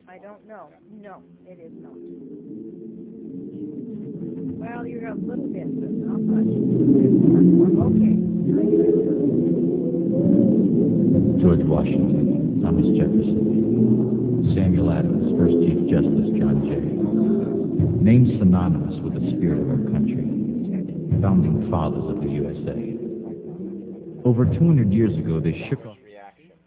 I don't know. No, it is not. Well, you have a little bit, but not much. Okay. George Washington, Thomas Jefferson, Samuel Adams, First Chief Justice John Jay. Names synonymous with the spirit of our country. Founding fathers of the USA. Over 200 years ago, they shook off reactions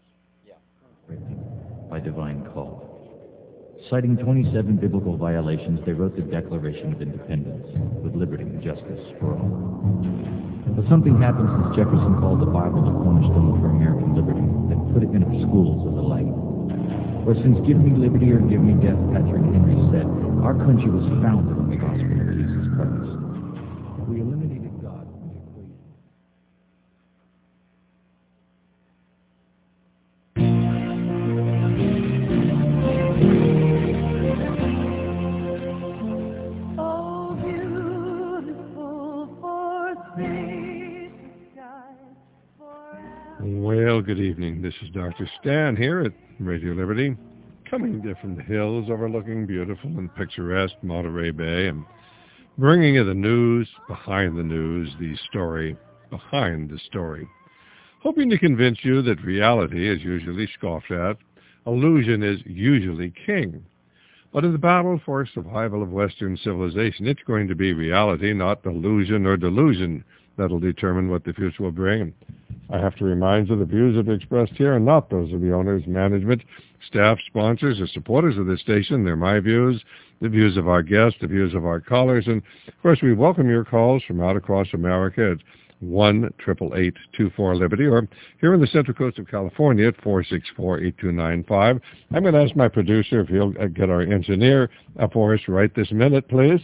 by divine call. Citing 27 biblical violations, they wrote the Declaration of Independence with liberty and justice for all. But something happened since Jefferson called the Bible the cornerstone for American liberty that put it in our schools as a light. For since give me liberty or give me death, Patrick Henry said, our country was founded on the gospel of Jesus Christ. We eliminated God from the equation. Well, good evening. This is Dr. Stan here at Radio Liberty, coming from the hills overlooking beautiful and picturesque Monterey Bay and bringing you the news behind the news, the story behind the story. Hoping to convince you that reality is usually scoffed at, illusion is usually king. But in the battle for survival of Western civilization, it's going to be reality, not illusion or delusion, that'll determine what the future will bring. I have to remind you the views that are expressed here are not those of the owners, management, staff, sponsors, or supporters of this station. They're my views, the views of our guests, the views of our callers. And, of course, we welcome your calls from out across America at 1-888-24-LIBERTY, or here on the Central Coast of California at 464-8295. I'm going to ask my producer if he'll get our engineer for us right this minute, please.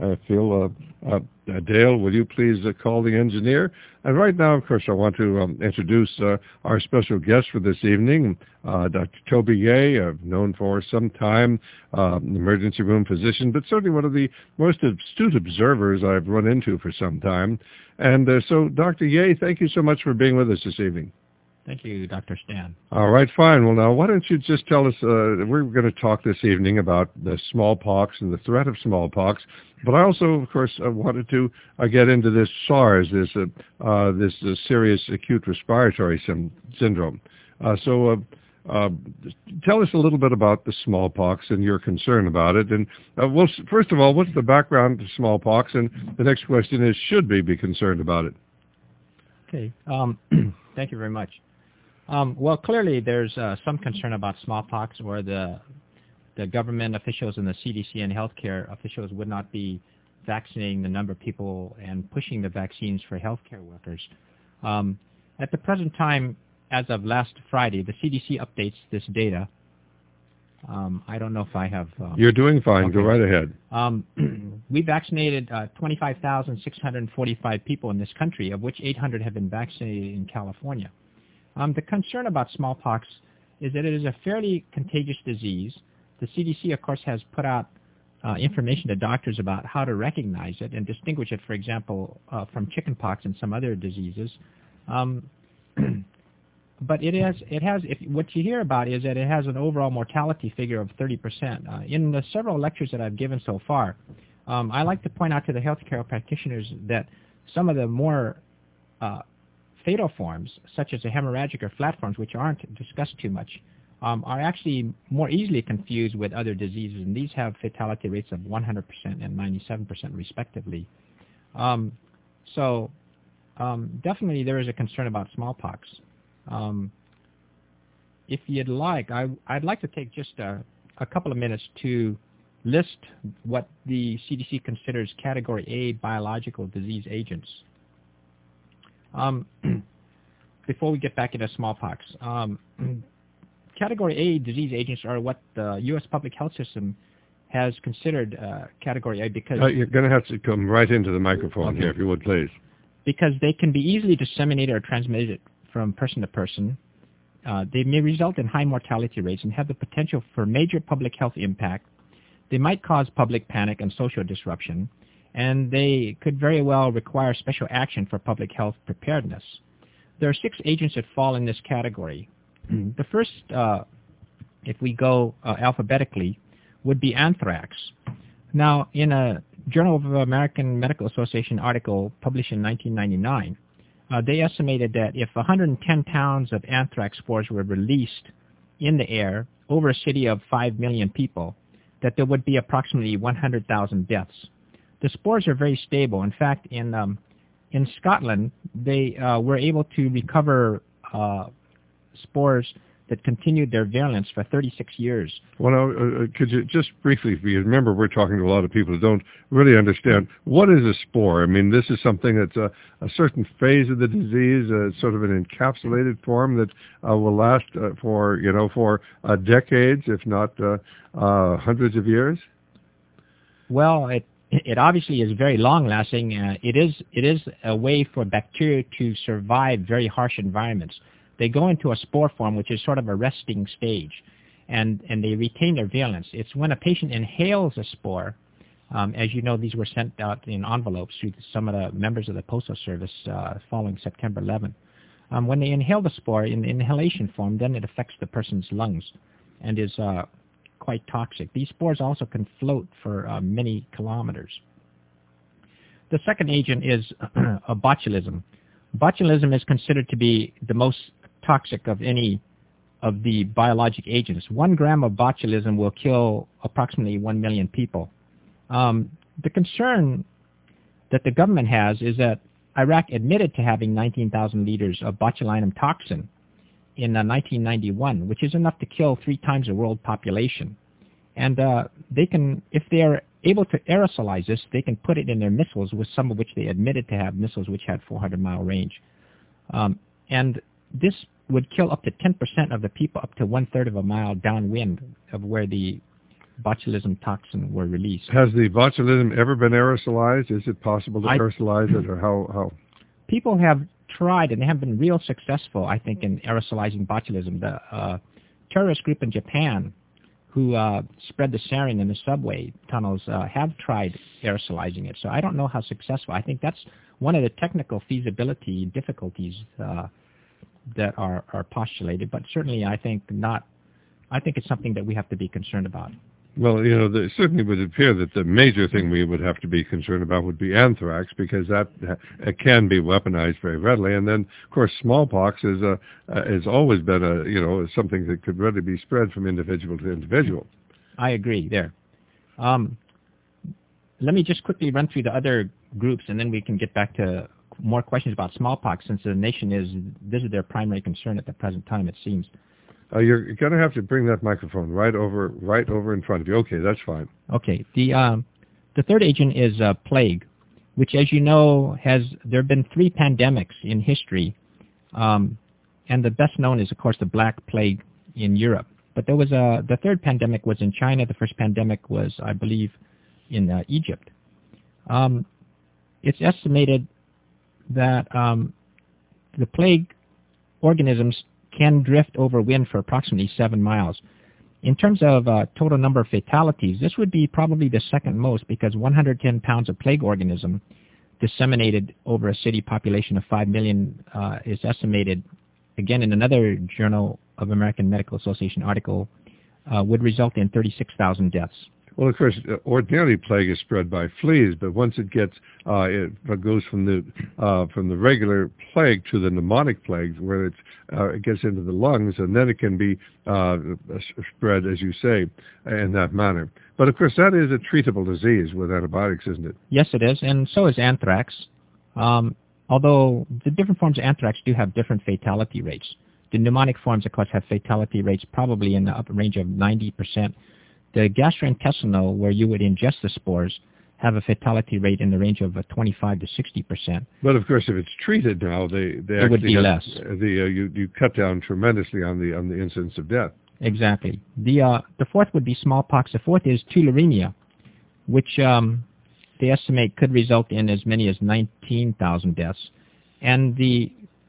Dale, will you please call the engineer? And right now, of course, I want to introduce our special guest for this evening, Dr. Toby Yeh. I've known for some time, an emergency room physician, but certainly one of the most astute observers I've run into for some time. And so, Dr. Yeh, thank you so much for being with us this evening. Thank you, Dr. Stan. All right, fine. Well, now, why don't you just tell us, we're going to talk this evening about the smallpox and the threat of smallpox, but I also, of course, wanted to get into this SARS, this serious acute respiratory syndrome. So tell us a little bit about the smallpox and your concern about it. And first of all, what's the background to smallpox? And the next question is, should we be concerned about it? Okay. Thank you very much. Well, clearly there's some concern about smallpox where the government officials and the CDC and healthcare officials would not be vaccinating the number of people and pushing the vaccines for healthcare workers. At the present time, as of last Friday, the CDC updates this data. I don't know if I have... You're doing fine. Okay. Go right ahead. We vaccinated 25,645 people in this country, of which 800 have been vaccinated in California. The concern about smallpox is that it is a fairly contagious disease. The CDC, of course, has put out information to doctors about how to recognize it and distinguish it, for example, from chickenpox and some other diseases. But what you hear about is that it has an overall mortality figure of 30%. In the several lectures that I've given so far, I like to point out to the healthcare practitioners that some of the more fatal forms, such as the hemorrhagic or flat forms, which aren't discussed too much, are actually more easily confused with other diseases, and these have fatality rates of 100% and 97% respectively. Definitely there is a concern about smallpox. If you'd like, I'd like to take just a couple of minutes to list what the CDC considers Category A biological disease agents. Before we get back into smallpox, Category A disease agents are what the U.S. public health system has considered Category A because... you're going to have to come right into the microphone here, if you would, please. Because they can be easily disseminated or transmitted from person to person. They may result in high mortality rates and have the potential for major public health impact. They might cause public panic and social disruption, and they could very well require special action for public health preparedness. There are 6 agents that fall in this category. The first if we go alphabetically, would be anthrax. Now, in a Journal of American Medical Association article published in 1999, they estimated that if 110 pounds of anthrax spores were released in the air over a city of 5 million people, that there would be approximately 100,000 deaths. The spores are very stable. In fact, in Scotland, they were able to recover spores that continued their virulence for 36 years. Well, now, could you just briefly, because remember we're talking to a lot of people who don't really understand, what is a spore? I mean, this is something that's a certain phase of the disease, sort of an encapsulated form that will last for decades, if not hundreds of years? Well, it obviously is very long-lasting. It is a way for bacteria to survive very harsh environments. They go into a spore form, which is sort of a resting stage, and they retain their virulence. It's when a patient inhales a spore, as you know, these were sent out in envelopes to some of the members of the Postal Service following September 11. When they inhale the spore in the inhalation form, then it affects the person's lungs and is quite toxic. These spores also can float for many kilometers. The second agent is botulism. Botulism is considered to be the most toxic of any of the biologic agents. 1 gram of botulism will kill approximately 1 million people. The concern that the government has is that Iraq admitted to having 19,000 liters of botulinum toxin in 1991, which is enough to kill 3 times the world population. And they can, if they are able to aerosolize this, they can put it in their missiles, with some of which they admitted to have missiles which had 400-mile range. And this would kill up to 10% of the people up to 1/3 of a mile downwind of where the botulism toxin were released. Has the botulism ever been aerosolized? Is it possible to aerosolize it, or how? People have tried, and they have been real successful, I think, in aerosolizing botulism. The terrorist group in Japan who spread the sarin in the subway tunnels have tried aerosolizing it. So I don't know how successful. I think that's one of the technical feasibility difficulties that are postulated, but certainly I think not. I think it's something that we have to be concerned about. Well, it certainly would appear that the major thing we would have to be concerned about would be anthrax, because that can be weaponized very readily. And then, of course, smallpox has always been something that could really be spread from individual to individual. I agree there. Let me just quickly run through the other groups, and then we can get back to more questions about smallpox, since the nation this is their primary concern at the present time, it seems. You're going to have to bring that microphone right over in front of you. Okay, that's fine. Okay. The third agent is plague, which, as you know, there have been 3 pandemics in history, and the best known is, of course, the Black Plague in Europe. But there was the third pandemic was in China. The first pandemic was, I believe, in Egypt. It's estimated that the plague organisms can drift over wind for approximately 7 miles. In terms of total number of fatalities, this would be probably the second most, because 110 pounds of plague organism disseminated over a city population of 5 million is estimated, again in another Journal of American Medical Association article, would result in 36,000 deaths. Well, of course, ordinarily plague is spread by fleas, but once it gets, it goes from the regular plague to the pneumonic plague, where it gets into the lungs, and then it can be spread, as you say, in that manner. But of course, that is a treatable disease with antibiotics, isn't it? Yes, it is, and so is anthrax. Although the different forms of anthrax do have different fatality rates. The pneumonic forms, of course, have fatality rates probably in the upper range of 90%. The gastrointestinal, where you would ingest the spores, have a fatality rate in the range of 25 to 60%. But of course, if it's treated now, it would be less. You cut down tremendously on the incidence of death. Exactly. The fourth would be smallpox. The fourth is tularemia, which they estimate could result in as many as 19,000 deaths. And the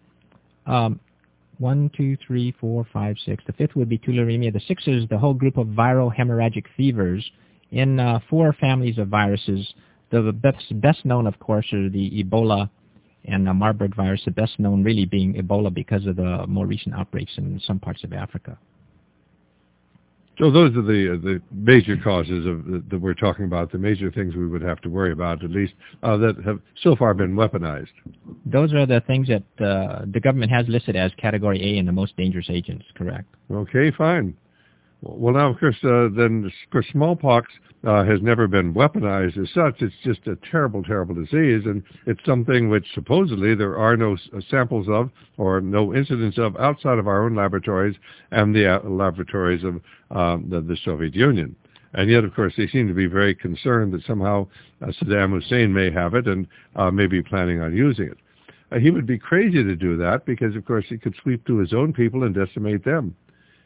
1, 2, 3, 4, 5, 6. The fifth would be tularemia. The sixth is the whole group of viral hemorrhagic fevers in 4 families of viruses. The best known, of course, are the Ebola and Marburg virus, the best known really being Ebola because of the more recent outbreaks in some parts of Africa. So those are the major causes of that we're talking about, the major things we would have to worry about, at least, that have so far been weaponized. Those are the things that the government has listed as Category A and the most dangerous agents, correct? Okay, fine. Well, now, of course, then smallpox has never been weaponized as such. It's just a terrible, terrible disease, and it's something which supposedly there are no samples of or no incidents of outside of our own laboratories and the laboratories of the Soviet Union. And yet, of course, they seem to be very concerned that somehow Saddam Hussein may have it and may be planning on using it. He would be crazy to do that because, of course, he could sweep to his own people and decimate them.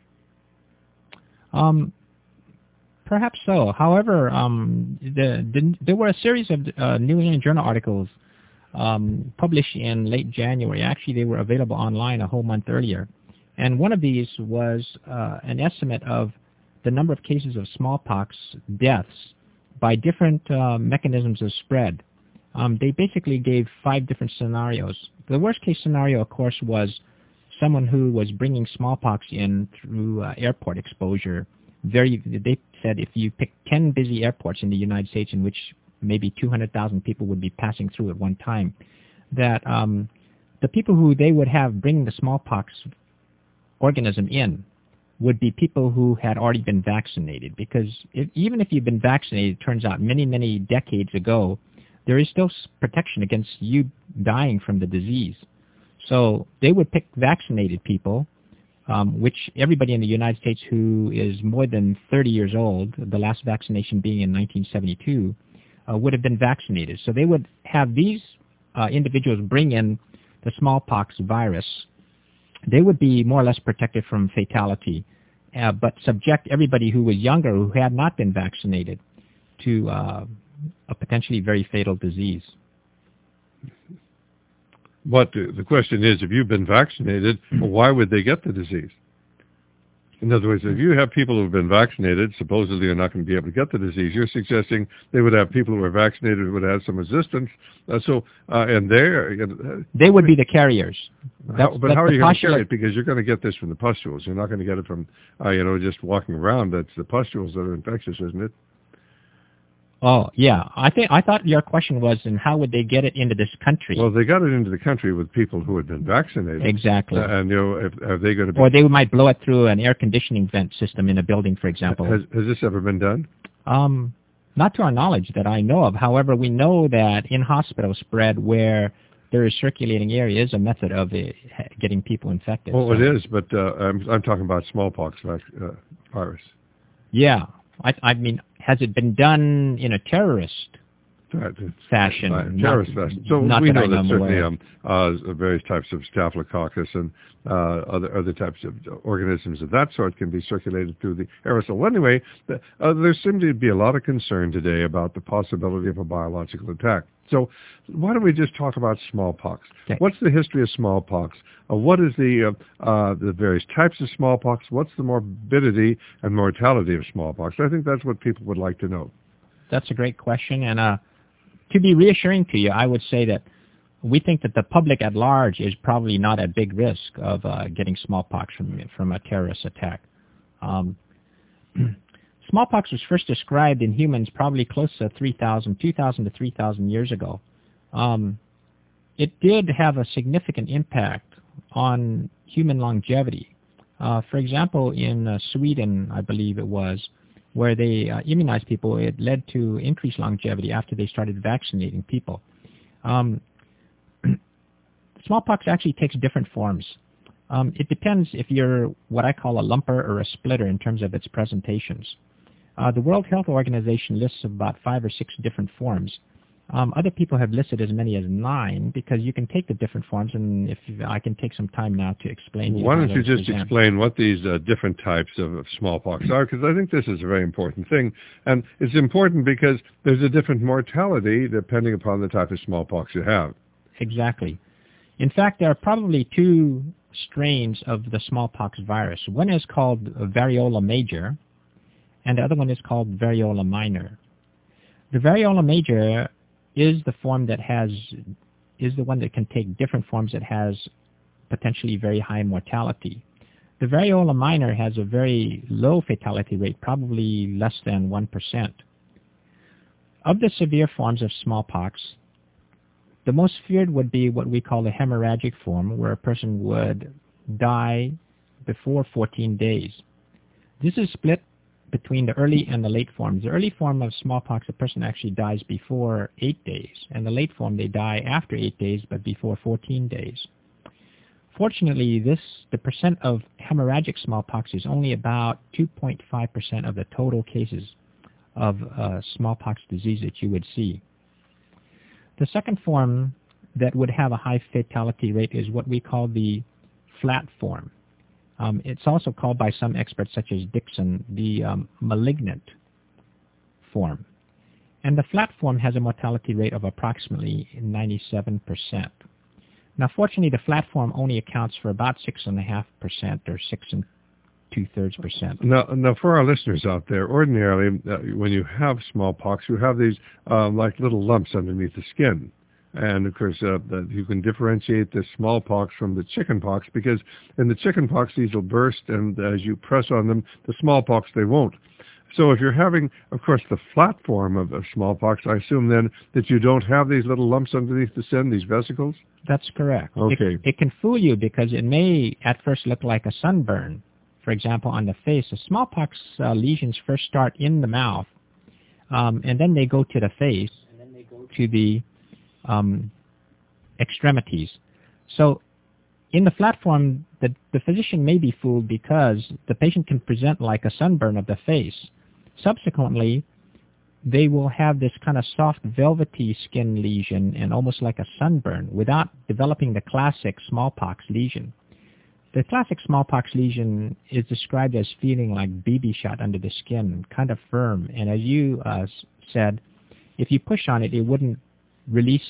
Perhaps so. However, there were a series of New England Journal articles published in late January. Actually, they were available online a whole month earlier. And one of these was an estimate of the number of cases of smallpox deaths by different mechanisms of spread. They basically gave 5 different scenarios. The worst case scenario, of course, was someone who was bringing smallpox in through airport exposure. They said if you pick 10 busy airports in the United States in which maybe 200,000 people would be passing through at one time, that the people who they would have bring the smallpox organism in would be people who had already been vaccinated. Because even if you've been vaccinated, it turns out many, many decades ago, there is still protection against you dying from the disease. So they would pick vaccinated people, which everybody in the United States who is more than 30 years old, the last vaccination being in 1972, would have been vaccinated. So they would have these individuals bring in the smallpox virus. They would be more or less protected from fatality, but subject everybody who was younger, who had not been vaccinated, to a potentially very fatal disease. But the question is, if you've been vaccinated, why would they get the disease? In other words, if you have people who have been vaccinated, supposedly are not going to be able to get the disease, you're suggesting they would have people who are vaccinated who would have some resistance. And they would be the carriers. But how are you going to carry it? Because you're going to get this from the pustules. You're not going to get it from, just walking around. That's the pustules that are infectious, isn't it? Oh, yeah. I thought your question was, and how would they get it into this country? Well, they got it into the country with people who had been vaccinated. Exactly. And, are they going to be... Or they might blow it through an air conditioning vent system in a building, for example. Has this ever been done? Not to our knowledge that I know of. However, we know that in hospital spread where there is circulating air is a method of getting people infected. Well, it is, but I'm talking about smallpox virus. Yeah. I mean, has it been done in a terrorist fashion? Terrorist fashion. So we know that certainly various types of staphylococcus and other types of organisms of that sort can be circulated through the aerosol. Anyway, there seems to be a lot of concern today about the possibility of a biological attack. So why don't we just talk about smallpox? Okay. What's the history of smallpox? What is the various types of smallpox? What's the morbidity and mortality of smallpox? I think that's what people would like to know. That's a great question. And to be reassuring to you, I would say that we think that the public at large is probably not at big risk of getting smallpox from a terrorist attack. Smallpox was first described in humans probably close to 2,000 to 3,000 years ago. It did have a significant impact on human longevity. For example, in Sweden, I believe it was, where they immunized people, it led to increased longevity after they started vaccinating people. Smallpox actually takes different forms. It depends if you're what I call a lumper or a splitter in terms of its presentations. The World Health Organization lists about 5 or 6 different forms. Other people have listed as many as 9 because you can take the different forms, and I can take some time now to explain. Why don't you just explain what these different types of smallpox are? Because I think this is a very important thing, and it's important because there's a different mortality depending upon the type of smallpox you have. Exactly. In fact, there are probably 2 strains of the smallpox virus. One is called variola major, and the other one is called variola minor. The variola major is the form that is the one that can take different forms that has potentially very high mortality. The variola minor has a very low fatality rate, probably less than 1%. Of the severe forms of smallpox, the most feared would be what we call the hemorrhagic form, where a person would die before 14 days. This is split between the early and the late forms. The early form of smallpox, a person actually dies before 8 days, and the late form, they die after 8 days, but before 14 days. Fortunately, the percent of hemorrhagic smallpox is only about 2.5% of the total cases of smallpox disease that you would see. The second form that would have a high fatality rate is what we call the flat form. It's also called by some experts, such as Dixon, the malignant form. And the flat form has a mortality rate of approximately 97%. Now, fortunately, the flat form only accounts for about 6.5% or 6 2/3%. Now, for our listeners out there, ordinarily, when you have smallpox, you have these like little lumps underneath the skin. And, of course, you can differentiate the smallpox from the chickenpox, because in the chickenpox, these will burst, and as you press on them, the smallpox, they won't. So if you're having, of course, the flat form of smallpox, I assume then that you don't have these little lumps underneath the skin, these vesicles? That's correct. Okay. It can fool you because it may at first look like a sunburn. For example, on the face, the smallpox lesions first start in the mouth, and then they go to the face, and then they go to the extremities. So in the flat form, the physician may be fooled because the patient can present like a sunburn of the face. Subsequently, they will have this kind of soft velvety skin lesion and almost like a sunburn without developing the classic smallpox lesion. The classic smallpox lesion is described as feeling like BB shot under the skin, kind of firm. And as you said, if you push on it, it wouldn't release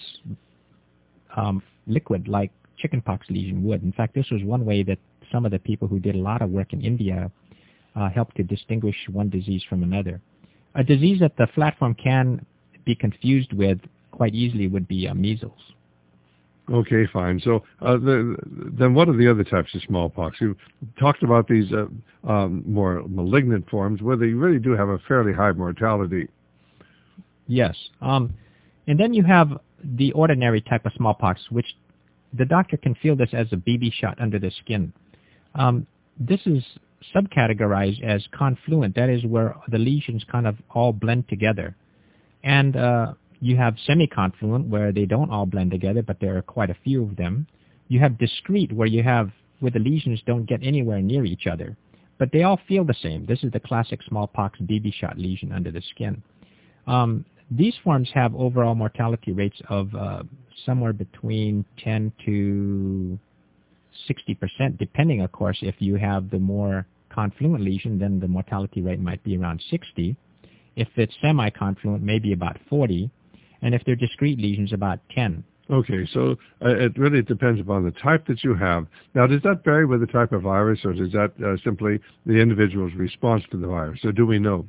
liquid like chickenpox lesion would. In fact, this was one way that some of the people who did a lot of work in India helped to distinguish one disease from another. A disease that the flat form can be confused with quite easily would be measles. Okay, fine. So then what are the other types of smallpox? You talked about these more malignant forms where they really do have a fairly high mortality. Yes. And then you have the ordinary type of smallpox, which the doctor can feel this as a BB shot under the skin. This is subcategorized as confluent. That is where the lesions kind of all blend together. And you have semi-confluent, where they don't all blend together, but there are quite a few of them. You have discrete, where the lesions don't get anywhere near each other, but they all feel the same. This is the classic smallpox BB shot lesion under the skin. These forms have overall mortality rates of somewhere between 10 to 60%, depending, of course. If you have the more confluent lesion, then the mortality rate might be around 60. If it's semi-confluent, maybe about 40. And if they're discrete lesions, about 10. Okay, so it really depends upon the type that you have. Now, does that vary with the type of virus, or is that simply the individual's response to the virus? Or do we know?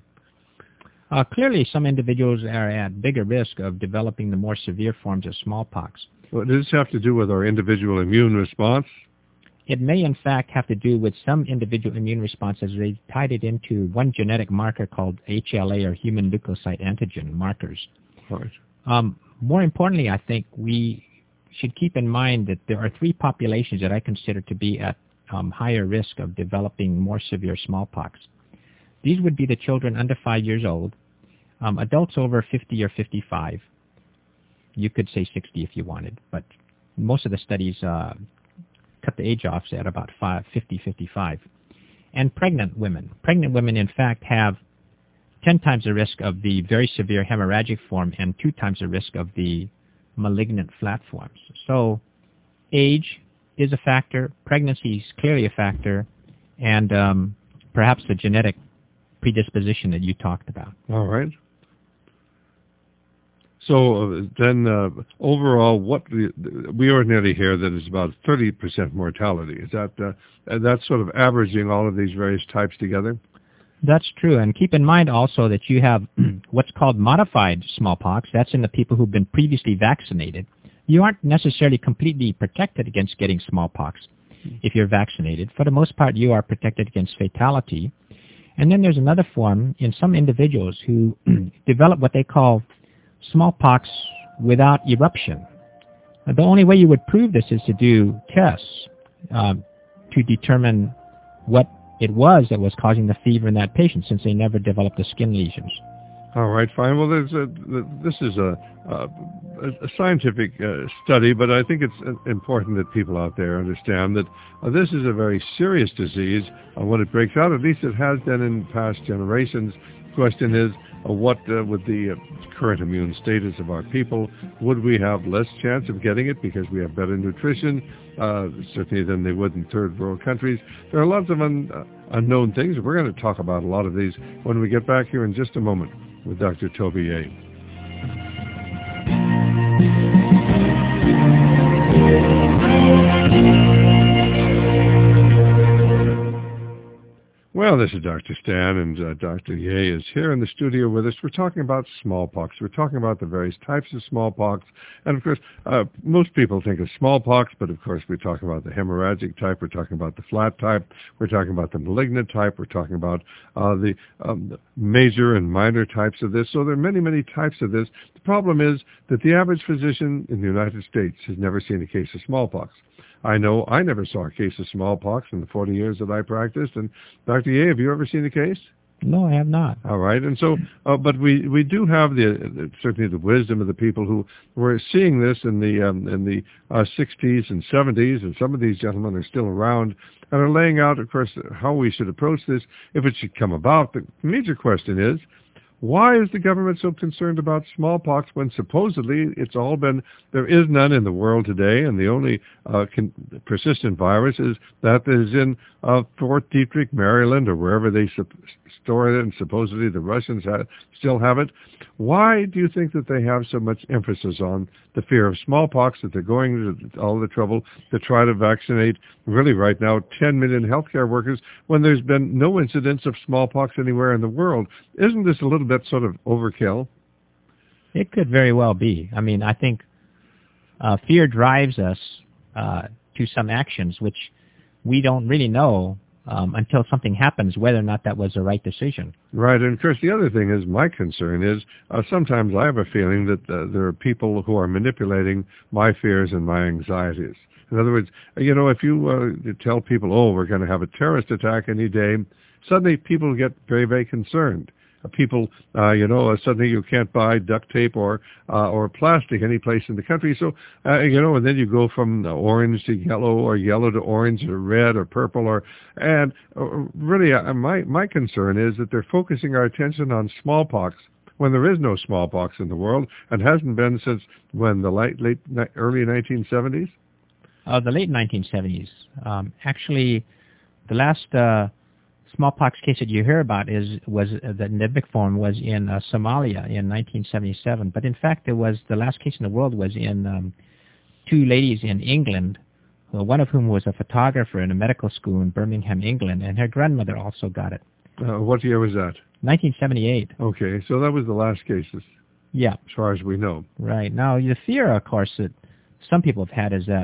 Clearly, some individuals are at bigger risk of developing the more severe forms of smallpox. Well, does this have to do with our individual immune response? It may, in fact, have to do with some individual immune responses. They tied it into one genetic marker called HLA, or human leukocyte antigen markers. Right. More importantly, I think we should keep in mind that there are 3 populations that I consider to be at higher risk of developing more severe smallpox. These would be the children under 5 years old, adults over 50 or 55. You could say 60 if you wanted, but most of the studies cut the age off at about 50, 55. And pregnant women. Pregnant women, in fact, have 10 times the risk of the very severe hemorrhagic form and 2 times the risk of the malignant flat forms. So age is a factor, pregnancy is clearly a factor, and perhaps the genetic predisposition that you talked about. All right. So then overall, what we ordinarily hear that is about 30% mortality. Is that's sort of averaging all of these various types together? That's true. And keep in mind also that you have what's called modified smallpox. That's in the people who've been previously vaccinated. You aren't necessarily completely protected against getting smallpox. if you're vaccinated. For the most part, you are protected against fatality. And then there's another form in some individuals who develop what they call smallpox without eruption. The only way you would prove this is to do tests to determine what it was that was causing the fever in that patient, since they never developed the skin lesions. All right, fine. Well, this is a scientific study, but I think it's important that people out there understand that this is a very serious disease. When it breaks out, at least it has done in past generations. The question is, what with the current immune status of our people, would we have less chance of getting it because we have better nutrition, certainly than they would in third world countries? There are lots of unknown things. We're going to talk about a lot of these when we get back here in just a moment with Dr. Toby Yeh. Well, this is Dr. Stan, and Dr. Yeh is here in the studio with us. We're talking about smallpox. We're talking about the various types of smallpox. And, of course, most people think of smallpox, but, of course, we're talking about the hemorrhagic type. We're talking about the flat type. We're talking about the malignant type. We're talking about the major and minor types of this. So there are many, many types of this. The problem is that the average physician in the United States has never seen a case of smallpox. I know I never saw a case of smallpox in the 40 years that I practiced. And Dr. Yeh, have you ever seen a case? No, I have not. All right. And so, but we do have certainly the wisdom of the people who were seeing this in the 60s and 70s, and some of these gentlemen are still around and are laying out, of course, how we should approach this if it should come about. The major question is, why is the government so concerned about smallpox when supposedly it's all been, there is none in the world today, and the only persistent virus is that is in Fort Detrick, Maryland, or wherever they store it, and supposedly the Russians still have it. Why do you think that they have so much emphasis on the fear of smallpox, that they're going to all the trouble to try to vaccinate, really right now, 10 million healthcare workers when there's been no incidence of smallpox anywhere in the world? Isn't this a little bit sort of overkill? It could very well be. I mean, I think fear drives us to some actions which we don't really know until something happens whether or not that was the right decision. Right, and of course the other thing is, my concern is sometimes I have a feeling that there are people who are manipulating my fears and my anxieties. In other words, you know, if you tell people, oh, we're going to have a terrorist attack any day, suddenly people get very, very concerned. People, suddenly you can't buy duct tape or plastic any place in the country. So, and then you go from orange to yellow, or yellow to orange, or red or purple, really, my concern is that they're focusing our attention on smallpox when there is no smallpox in the world, and hasn't been since when, the early 1970s? The late 1970s. Actually, the last smallpox case that you hear about was the endemic form was in Somalia in 1977. But in fact, the last case in the world was in two ladies in England, one of whom was a photographer in a medical school in Birmingham, England, and her grandmother also got it. What year was that? 1978. Okay, so that was the last cases. Yeah. As far as we know. Right. Now, the fear, of course, that some people have had is that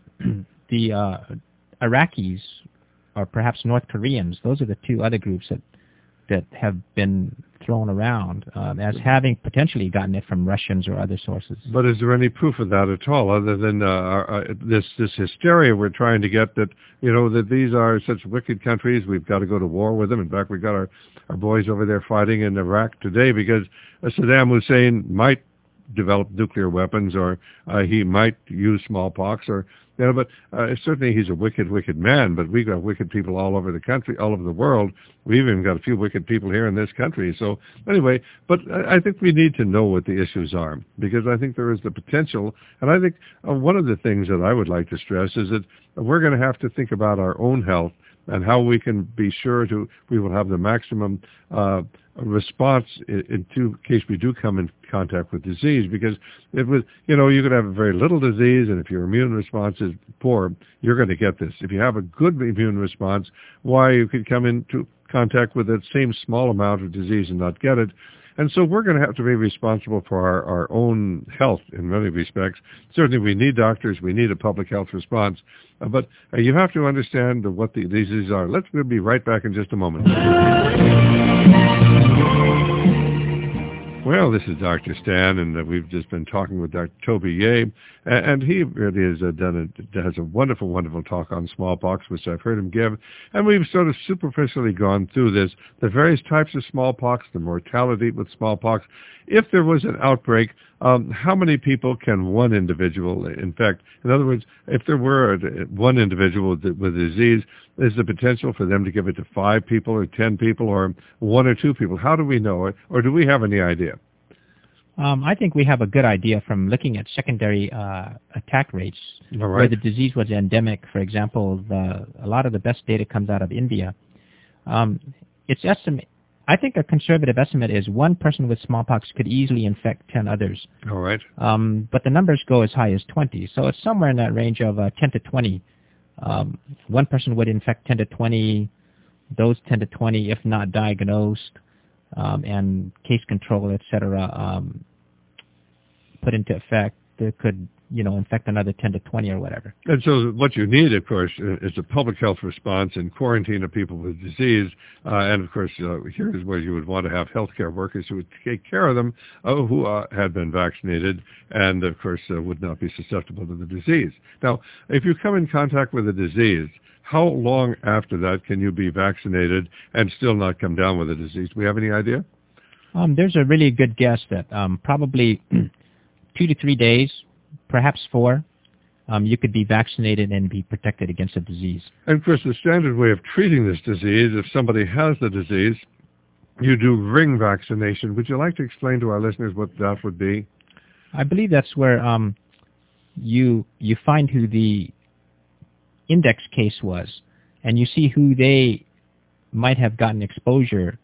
the Iraqis, or perhaps North Koreans, those are the two other groups that have been thrown around as having potentially gotten it from Russians or other sources. But is there any proof of that at all, other than this hysteria we're trying to get that, that these are such wicked countries, we've got to go to war with them? In fact, we've got our boys over there fighting in Iraq today because Saddam Hussein might develop nuclear weapons, or he might use smallpox, or but certainly he's a wicked, wicked man. But we've got wicked people all over the country, all over the world. We've even got a few wicked people here in this country. So anyway, but I think we need to know what the issues are, because I think there is the potential. And I think one of the things that I would like to stress is that we're going to have to think about our own health and how we can be sure we will have the maximum response in case we do come in contact with disease, because it was, you could have a very little disease, and if your immune response is poor, you're going to get this. If you have a good immune response, why you could come into contact with that same small amount of disease and not get it. And so we're going to have to be responsible for our own health in many respects. Certainly we need doctors, we need a public health response, but you have to understand what the diseases are. We'll be right back in just a moment. Well, this is Dr. Stan, and we've just been talking with Dr. Toby Yeh, and he really has a wonderful, wonderful talk on smallpox, which I've heard him give, and we've sort of superficially gone through this, the various types of smallpox, the mortality with smallpox. If there was an outbreak, how many people can one individual infect? In other words, if there were one individual with the disease, is the potential for them to give it to 5 people or 10 people or 1 or 2 people? How do we know it, or do we have any idea? I think we have a good idea from looking at secondary attack rates, where the disease was endemic. For example, a lot of the best data comes out of India. I think a conservative estimate is one person with smallpox could easily infect 10 others. All right. But the numbers go as high as 20, so it's somewhere in that range of 10 to 20. One person would infect 10 to 20, those 10 to 20, if not diagnosed, and case control, etc., put into effect, that could, infect another 10 to 20 or whatever. And so what you need, of course, is a public health response and quarantine of people with disease. And, of course, here's where you would want to have healthcare workers who would take care of them who had been vaccinated and, of course, would not be susceptible to the disease. Now, if you come in contact with a disease, how long after that can you be vaccinated and still not come down with the disease? Do we have any idea? There's a really good guess that probably 2 to 3 days, perhaps 4, you could be vaccinated and be protected against the disease. And, of course, the standard way of treating this disease, if somebody has the disease, you do ring vaccination. Would you like to explain to our listeners what that would be? I believe that's where you find who the index case was, and you see who they might have gotten exposure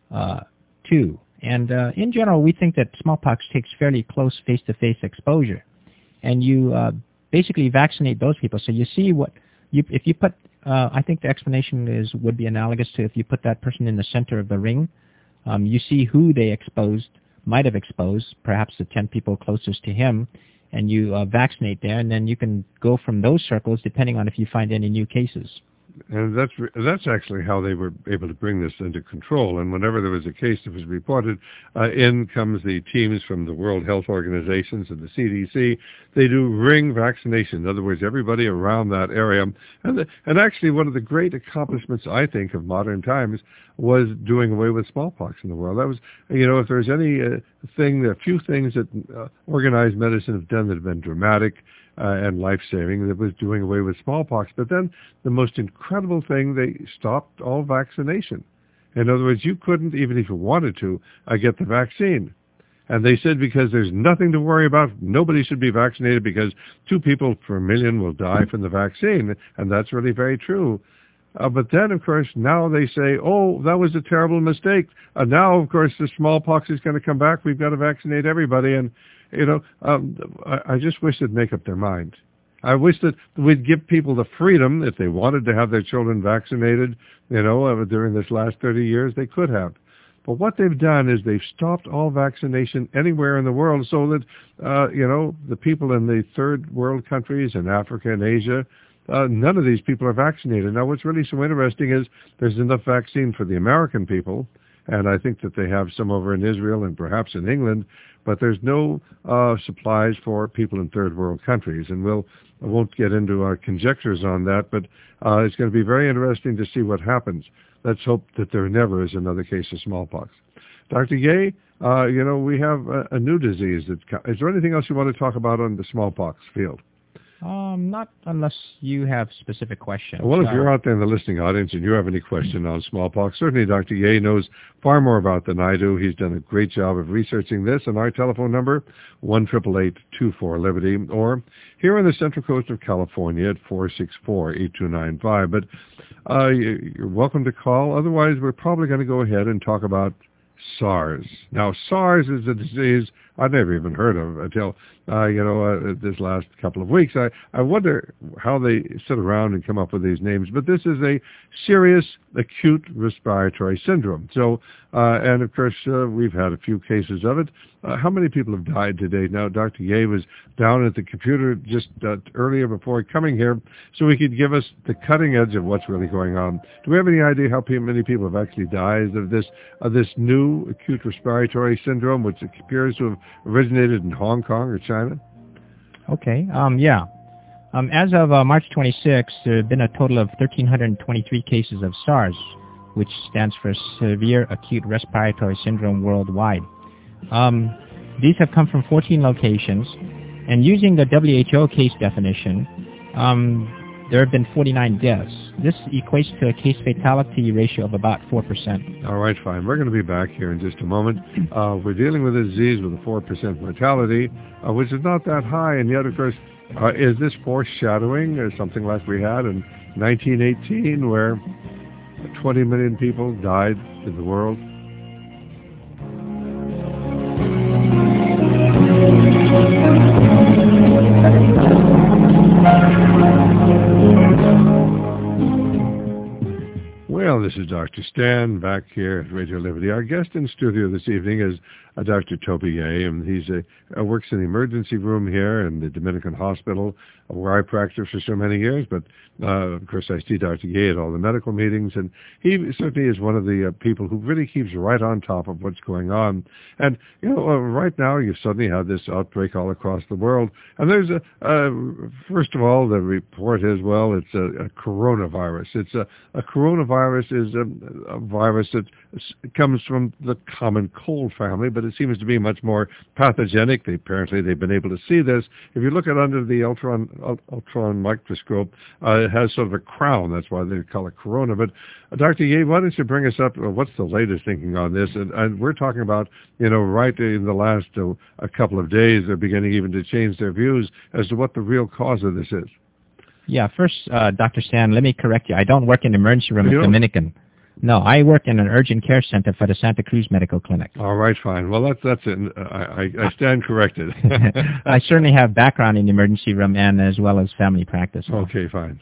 to. And in general, we think that smallpox takes fairly close face-to-face exposure. And you basically vaccinate those people. So you see if you put, I think the explanation would be analogous to if you put that person in the center of the ring, you see who they might have exposed, perhaps the 10 people closest to him, and you vaccinate there, and then you can go from those circles depending on if you find any new cases. And that's actually how they were able to bring this into control. And whenever there was a case that was reported, in comes the teams from the World Health Organizations and the CDC. They do ring vaccination. In other words, everybody around that area. And actually, one of the great accomplishments, I think, of modern times was doing away with smallpox in the world. That was, if there's a few things that organized medicine have done that have been dramatic, and life-saving, that was doing away with smallpox. But then the most incredible thing, they stopped all vaccination. In other words, you couldn't, even if you wanted to, get the vaccine. And they said because there's nothing to worry about, nobody should be vaccinated because 2 people per million will die from the vaccine. And that's really very true. But then, of course, now they say, oh, that was a terrible mistake. Now, of course, the smallpox is going to come back. We've got to vaccinate everybody. And I just wish they'd make up their mind. I wish that we'd give people the freedom, if they wanted to have their children vaccinated, during this last 30 years, they could have. But what they've done is they've stopped all vaccination anywhere in the world so that, the people in the third world countries in Africa and Asia, none of these people are vaccinated. Now, what's really so interesting is there's enough vaccine for the American people, and I think that they have some over in Israel and perhaps in England, but there's no supplies for people in third world countries. And I won't get into our conjectures on that, but it's going to be very interesting to see what happens. Let's hope that there never is another case of smallpox. Dr. Yeh, we have a new disease. Is there anything else you want to talk about on the smallpox field? Not unless you have specific questions. Well, if you're out there in the listening audience and you have any question on smallpox, certainly Dr. Yeh knows far more about than I do. He's done a great job of researching this. And our telephone number, 1-888-24-LIBERTY, or here on the Central Coast of California at 464-8295. But you're welcome to call. Otherwise, we're probably going to go ahead and talk about SARS. Now, SARS is a disease I've never even heard of until, this last couple of weeks. I wonder how they sit around and come up with these names. But this is a serious acute respiratory syndrome. So And, of course, we've had a few cases of it. How many people have died today? Now, Dr. Ye was down at the computer just earlier before coming here so he could give us the cutting edge of what's really going on. Do we have any idea how many people have actually died of this new acute respiratory syndrome, which appears to have originated in Hong Kong or China? Okay, yeah. As of March 26, there have been a total of 1,323 cases of SARS, which stands for Severe Acute Respiratory Syndrome worldwide. These have come from 14 locations, and using the WHO case definition, there have been 49 deaths. This equates to a case fatality ratio of about 4%. All right, fine. We're going to be back here in just a moment. We're dealing with a disease with a 4% mortality, which is not that high, and yet, of course, is this foreshadowing something like we had in 1918 where 20 million people died in the world? Well, this is Dr. Stan back here at Radio Liberty. Our guest in studio this evening is Dr. Toby Ye, and he's works in the emergency room here in the Dominican Hospital, where I practiced for so many years. But, of course, I see Dr. Ye at all the medical meetings, and he certainly is one of the people who really keeps right on top of what's going on. And, right now you suddenly have this outbreak all across the world. And there's first of all, the report is, well, it's a coronavirus. It's a coronavirus is a virus that comes from the common cold family, but it seems to be much more pathogenic. Apparently, they've been able to see this. If you look at under the ultron microscope, it has sort of a crown. That's why they call it corona. But Dr. Ye, why don't you bring us up? What's the latest thinking on this? And we're talking about, right in the last a couple of days, they're beginning even to change their views as to what the real cause of this is. Yeah, first, Dr. Stan, let me correct you. I don't work in the emergency room at Dominican. No, I work in an urgent care center for the Santa Cruz Medical Clinic. All right, fine. Well, that's it. I stand corrected. I certainly have background in the emergency room and as well as family practice. Okay, fine.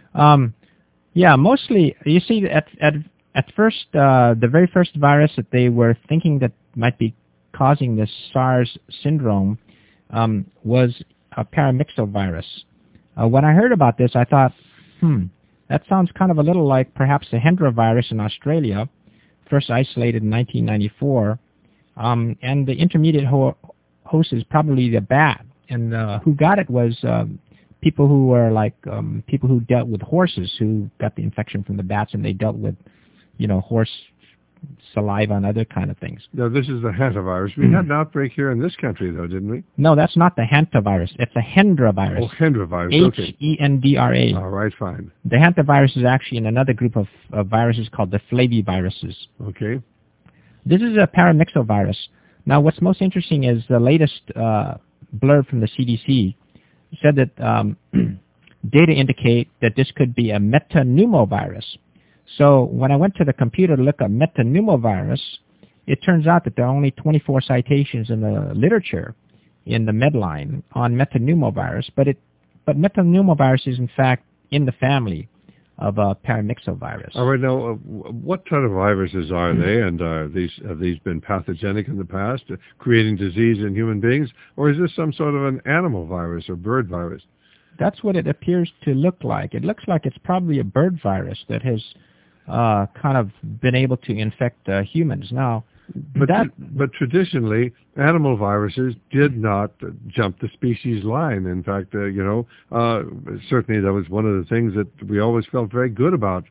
Yeah, mostly, you see, at first, the very first virus that they were thinking that might be causing this SARS syndrome was a paramyxovirus. When I heard about this, I thought, that sounds kind of a little like perhaps the Hendra virus in Australia, first isolated in 1994, and the intermediate host is probably the bat. And who got it was people who were like people who dealt with horses who got the infection from the bats, and they dealt with, horse saliva and other kind of things. No, this is the hantavirus. We had an outbreak here in this country, though, didn't we? No, that's not the hantavirus. It's a Hendra virus. Oh, Hendra virus. Okay. Hendra. All right, fine. The hantavirus is actually in another group of viruses called the flaviviruses. Okay. This is a paramyxovirus. Now, what's most interesting is the latest blurb from the CDC said that data indicate that this could be a metapneumovirus. So when I went to the computer to look up metapneumovirus, it turns out that there are only 24 citations in the literature in the Medline on metapneumovirus, but metapneumovirus is in fact in the family of paramyxovirus. All right, now, what kind of viruses are they, and have these been pathogenic in the past, creating disease in human beings, or is this some sort of an animal virus or bird virus? That's what it appears to look like. It looks like it's probably a bird virus that has kind of been able to infect humans. Now, but traditionally, animal viruses did not jump the species line. In fact, certainly that was one of the things that we always felt very good about,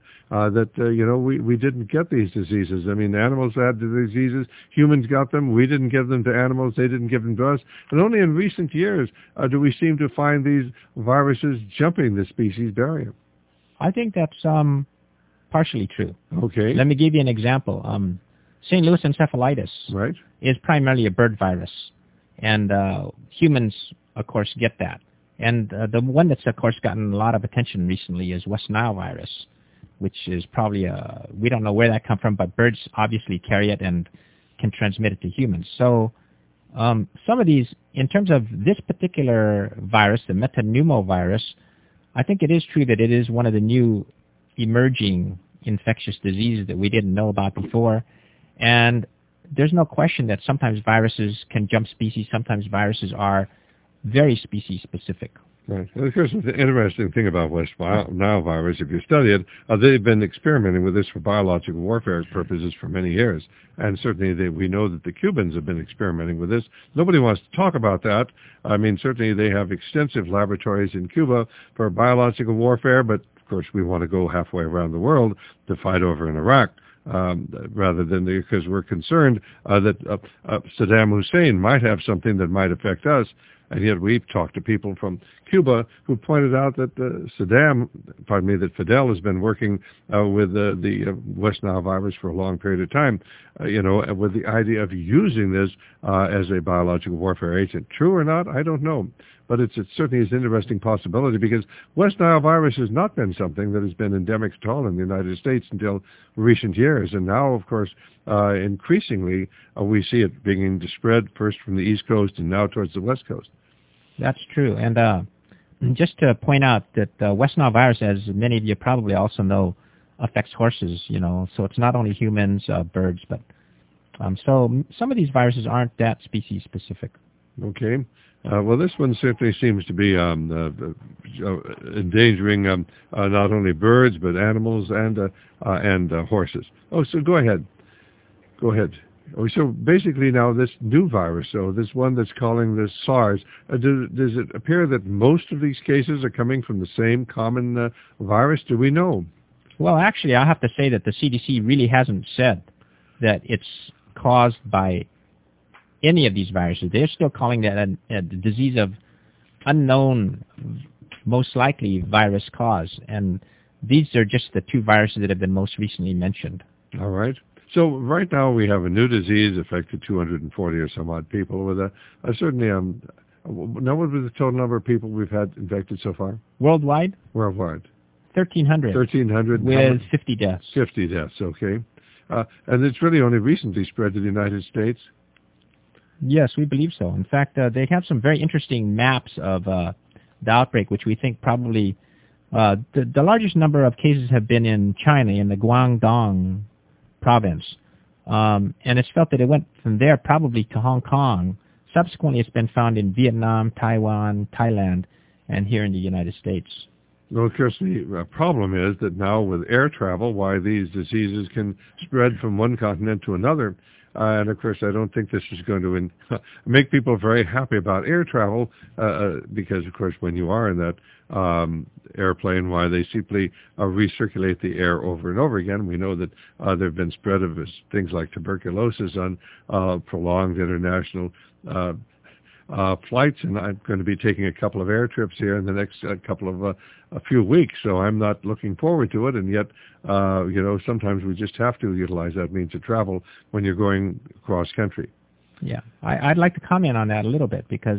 we didn't get these diseases. I mean, animals had the diseases, humans got them, we didn't give them to animals, they didn't give them to us. And only in recent years do we seem to find these viruses jumping the species barrier. I think that's partially true. Okay. Let me give you an example. St. Louis encephalitis is primarily a bird virus, and humans, of course, get that. And the one that's, of course, gotten a lot of attention recently is West Nile virus, which is probably we don't know where that comes from, but birds obviously carry it and can transmit it to humans. So some of these, in terms of this particular virus, the metapneumovirus, I think it is true that it is one of the new emerging infectious diseases that we didn't know about before. And there's no question that sometimes viruses can jump species, sometimes viruses are very species-specific. Right. And of course, the interesting thing about West Nile virus, if you study it, they've been experimenting with this for biological warfare purposes for many years. And certainly we know that the Cubans have been experimenting with this. Nobody wants to talk about that. I mean, certainly they have extensive laboratories in Cuba for biological warfare, but of course we want to go halfway around the world to fight over in Iraq. Rather than because we're concerned that Saddam Hussein might have something that might affect us. And yet we've talked to people from Cuba who pointed out that that Fidel has been working with the West Nile virus for a long period of time, with the idea of using this as a biological warfare agent. True or not, I don't know. But it certainly is an interesting possibility because West Nile virus has not been something that has been endemic at all in the United States until recent years. And now, of course, increasingly, we see it beginning to spread first from the East Coast and now towards the West Coast. That's true. And just to point out that West Nile virus, as many of you probably also know, affects horses, so it's not only humans, birds, but so some of these viruses aren't that species specific. Okay. Well, this one certainly seems to be endangering not only birds but animals and horses. Oh, so go ahead. Go ahead. Oh, so basically now this new virus, so this one that's calling this SARS, does it appear that most of these cases are coming from the same common virus? Do we know? Well, actually, I have to say that the CDC really hasn't said that it's caused by any of these viruses. They're still calling that a disease of unknown, most likely virus cause. And these are just the two viruses that have been most recently mentioned. All right. So right now we have a new disease affected 240 or some odd people with certainly, now what was the total number of people we've had infected so far? Worldwide? Worldwide. 1,300. 1,300. With 50 deaths. 50 deaths, okay. And it's really only recently spread to the United States? Yes, we believe so. In fact, they have some very interesting maps of the outbreak, which we think probably the largest number of cases have been in China, in the Guangdong province. And it's felt that it went from there probably to Hong Kong. Subsequently, it's been found in Vietnam, Taiwan, Thailand, and here in the United States. Well, of course, the problem is that now with air travel, why these diseases can spread from one continent to another. And, of course, I don't think this is going to make people very happy about air travel because, of course, when you are in that airplane, why they simply recirculate the air over and over again. We know that there have been spread of things like tuberculosis on prolonged international flights, and I'm going to be taking a couple of air trips here in the next couple of a few weeks, so I'm not looking forward to it, and yet, sometimes we just have to utilize that means of travel when you're going cross country. Yeah, I'd like to comment on that a little bit because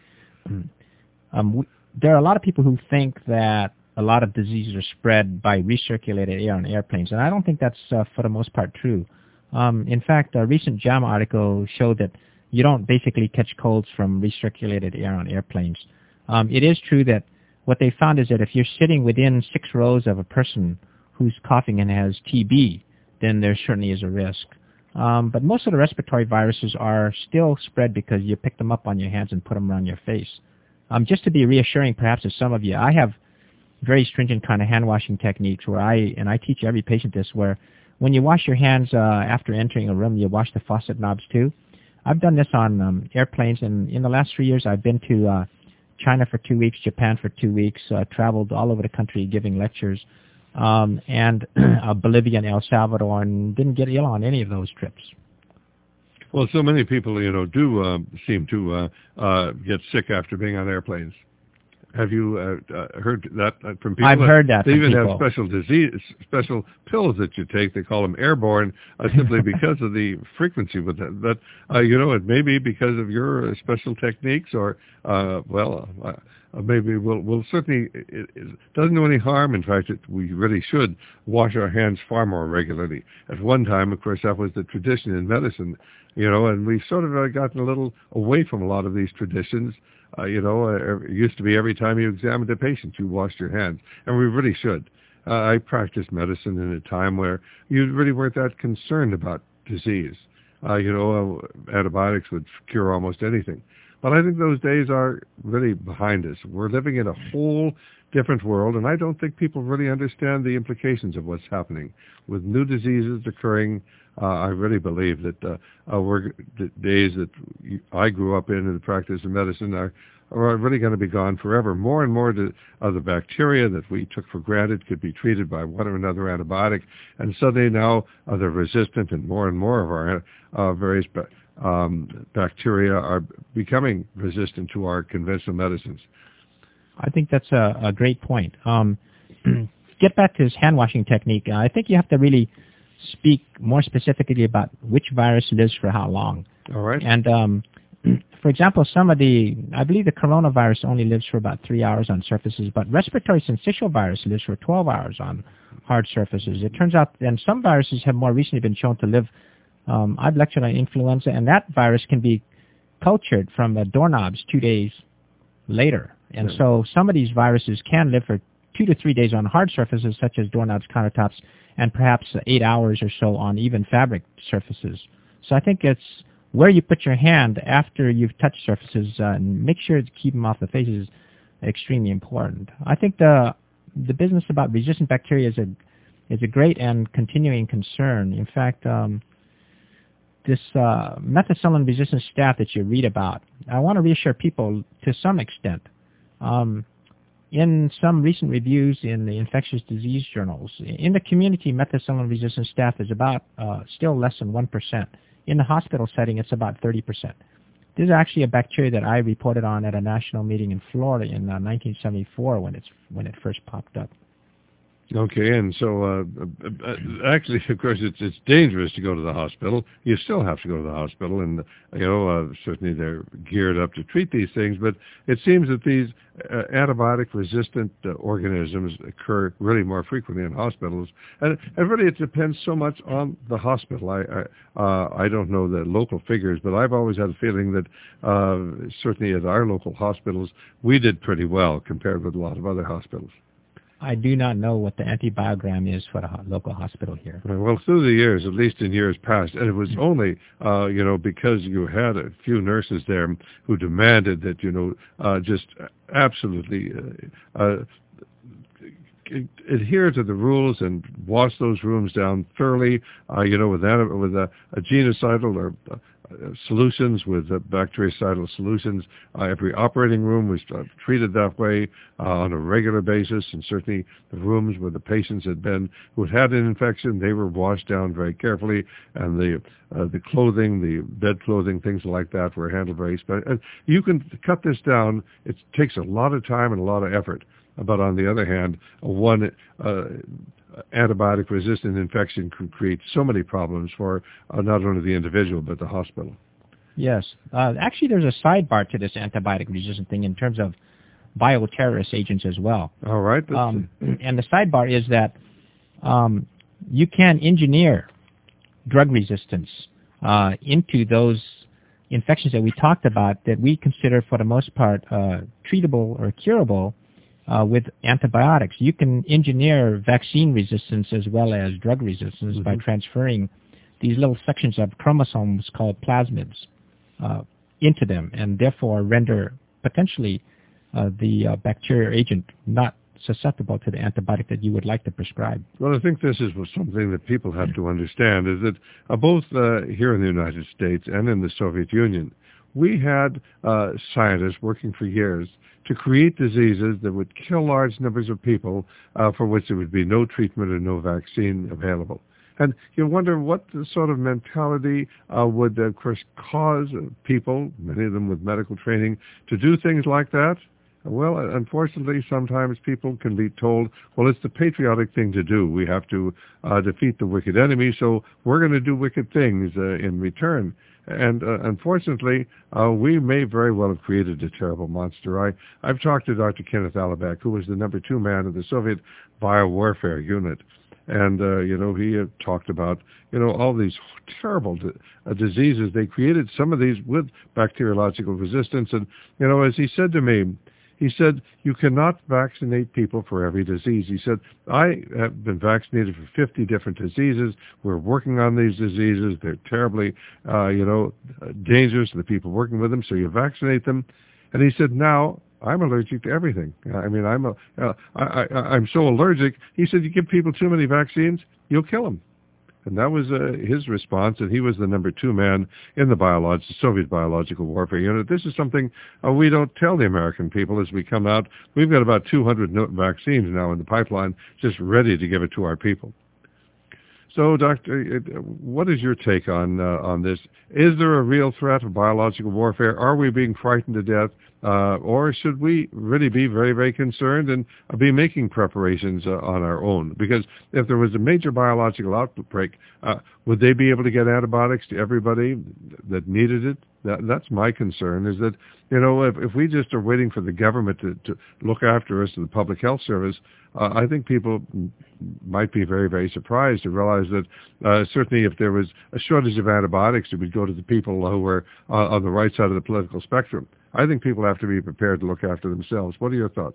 there are a lot of people who think that a lot of diseases are spread by recirculated air on airplanes, and I don't think that's for the most part true. In fact, a recent JAMA article showed that you don't basically catch colds from recirculated air on airplanes. It is true that what they found is that if you're sitting within 6 rows of a person who's coughing and has TB, then there certainly is a risk. But most of the respiratory viruses are still spread because you pick them up on your hands and put them around your face. Just to be reassuring perhaps to some of you, I have very stringent kind of hand washing techniques where I teach every patient this, where when you wash your hands after entering a room, you wash the faucet knobs too. I've done this on airplanes, and in the last 3 years I've been to China for 2 weeks, Japan for 2 weeks, traveled all over the country giving lectures, and Bolivia and El Salvador, and didn't get ill on any of those trips. Well, so many people, do seem to get sick after being on airplanes. Have you heard that from people? I've heard that they from even people. Have special pills that you take. They call them airborne, simply because of the frequency with that. But it may be because of your special techniques, or maybe we'll certainly. It doesn't do any harm. In fact, we really should wash our hands far more regularly. At one time, of course, that was the tradition in medicine. And we've sort of gotten a little away from a lot of these traditions. It used to be every time you examined a patient, you washed your hands, and we really should. I practiced medicine in a time where you really weren't that concerned about disease. Antibiotics would cure almost anything. But I think those days are really behind us. We're living in a whole different world, and I don't think people really understand the implications of what's happening. With new diseases occurring, I really believe that the days that I grew up in the practice of medicine are really going to be gone forever. More and more of the bacteria that we took for granted could be treated by one or another antibiotic, and suddenly now they're resistant, and more of our various bacteria are becoming resistant to our conventional medicines. I think that's a great point. Get back to this hand-washing technique. I think you have to really speak more specifically about which virus lives for how long. All right. And for example, I believe the coronavirus only lives for about 3 hours on surfaces, but respiratory syncytial virus lives for 12 hours on hard surfaces. It turns out, and some viruses have more recently been shown to live. I've lectured on influenza, and that virus can be cultured from doorknobs 2 days later. And so some of these viruses can live for 2 to 3 days on hard surfaces, such as doorknobs, countertops, and perhaps 8 hours or so on even fabric surfaces. So I think it's where you put your hand after you've touched surfaces, and make sure to keep them off the face is extremely important. I think the business about resistant bacteria is a great and continuing concern. In fact, this methicillin-resistant staph that you read about, I want to reassure people to some extent. In some recent reviews in the infectious disease journals, in the community, methicillin-resistant staph is about still less than 1%. In the hospital setting, it's about 30%. This is actually a bacteria that I reported on at a national meeting in Florida in 1974 when it first popped up. Okay, and so actually, of course, it's dangerous to go to the hospital. You still have to go to the hospital, and certainly they're geared up to treat these things. But it seems that these antibiotic-resistant organisms occur really more frequently in hospitals, and really it depends so much on the hospital. I don't know the local figures, but I've always had a feeling that certainly at our local hospitals we did pretty well compared with a lot of other hospitals. I do not know what the antibiogram is for the local hospital here. Well, through the years, at least in years past, and it was only, because you had a few nurses there who demanded that, just absolutely adhere to the rules and wash those rooms down thoroughly, with a genocidal or solutions, with bactericidal solutions. Every operating room was treated that way on a regular basis, and certainly the rooms where the patients who had an infection, they were washed down very carefully, and the clothing, the bed clothing, things like that were handled very specially. You can cut this down. It takes a lot of time and a lot of effort. But on the other hand, one antibiotic-resistant infection can create so many problems for not only the individual but the hospital. Yes. Actually, there's a sidebar to this antibiotic-resistant thing in terms of bioterrorist agents as well. All right. And the sidebar is that you can engineer drug resistance into those infections that we talked about that we consider for the most part treatable or curable with antibiotics. You can engineer vaccine resistance as well as drug resistance by transferring these little sections of chromosomes called plasmids into them, and therefore render potentially the bacterial agent not susceptible to the antibiotic that you would like to prescribe. Well, I think this is something that people have to understand, is that both here in the United States and in the Soviet Union, we had scientists working for years to create diseases that would kill large numbers of people for which there would be no treatment or no vaccine available. And you wonder what sort of mentality would, of course, cause people, many of them with medical training, to do things like that. Well, unfortunately, sometimes people can be told, well, it's the patriotic thing to do. We have to defeat the wicked enemy, so we're going to do wicked things in return. And unfortunately, we may very well have created a terrible monster. I've talked to Dr. Kenneth Alibek, who was the #2 man of the Soviet biowarfare unit. And, he had talked about, all these terrible diseases. They created some of these with bacteriological resistance. And, as he said to me, He said, you cannot vaccinate people for every disease. He said, I have been vaccinated for 50 different diseases. We're working on these diseases. They're terribly, dangerous to the people working with them, so you vaccinate them. And he said, now I'm allergic to everything. I mean, I'm so allergic. He said, you give people too many vaccines, you'll kill them. And that was his response, and he was the number 2 man in the Soviet Biological Warfare Unit. This is something we don't tell the American people as we come out. We've got about 200 vaccines now in the pipeline, just ready to give it to our people. So, Doctor, what is your take on this? Is there a real threat of biological warfare? Are we being frightened to death? Or should we really be very, very concerned and be making preparations on our own? Because if there was a major biological outbreak, would they be able to get antibiotics to everybody that needed it? That's my concern, is that, if we just are waiting for the government to look after us and the public health service, I think people might be very, very surprised to realize that certainly if there was a shortage of antibiotics, it would go to the people who were on the right side of the political spectrum. I think people have to be prepared to look after themselves. What are your thoughts?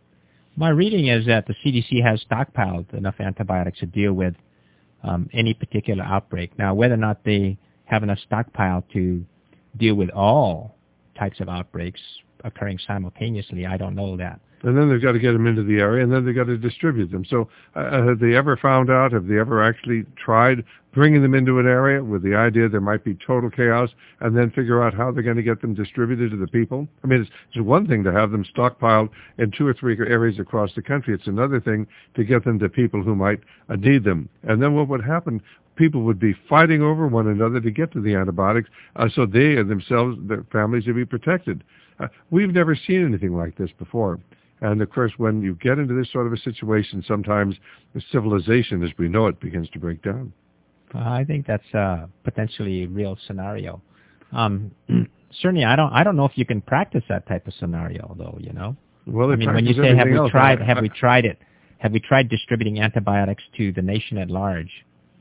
My reading is that the CDC has stockpiled enough antibiotics to deal with any particular outbreak. Now, whether or not they have enough stockpile to deal with all types of outbreaks occurring simultaneously, I don't know that. And then they've got to get them into the area, and then they've got to distribute them. So have they ever found out, have they ever actually tried bringing them into an area with the idea there might be total chaos, and then figure out how they're going to get them distributed to the people? I mean, it's one thing to have them stockpiled in 2 or 3 areas across the country. It's another thing to get them to people who might need them. And then what would happen? People would be fighting over one another to get to the antibiotics, so they and themselves, their families, would be protected. We've never seen anything like this before. And, of course, when you get into this sort of a situation, sometimes the civilization as we know it begins to break down. I think that's potentially a real scenario. Certainly, I don't know if you can practice that type of scenario, though, Well, I mean, when you say, have we tried it? Have we tried distributing antibiotics to the nation at large?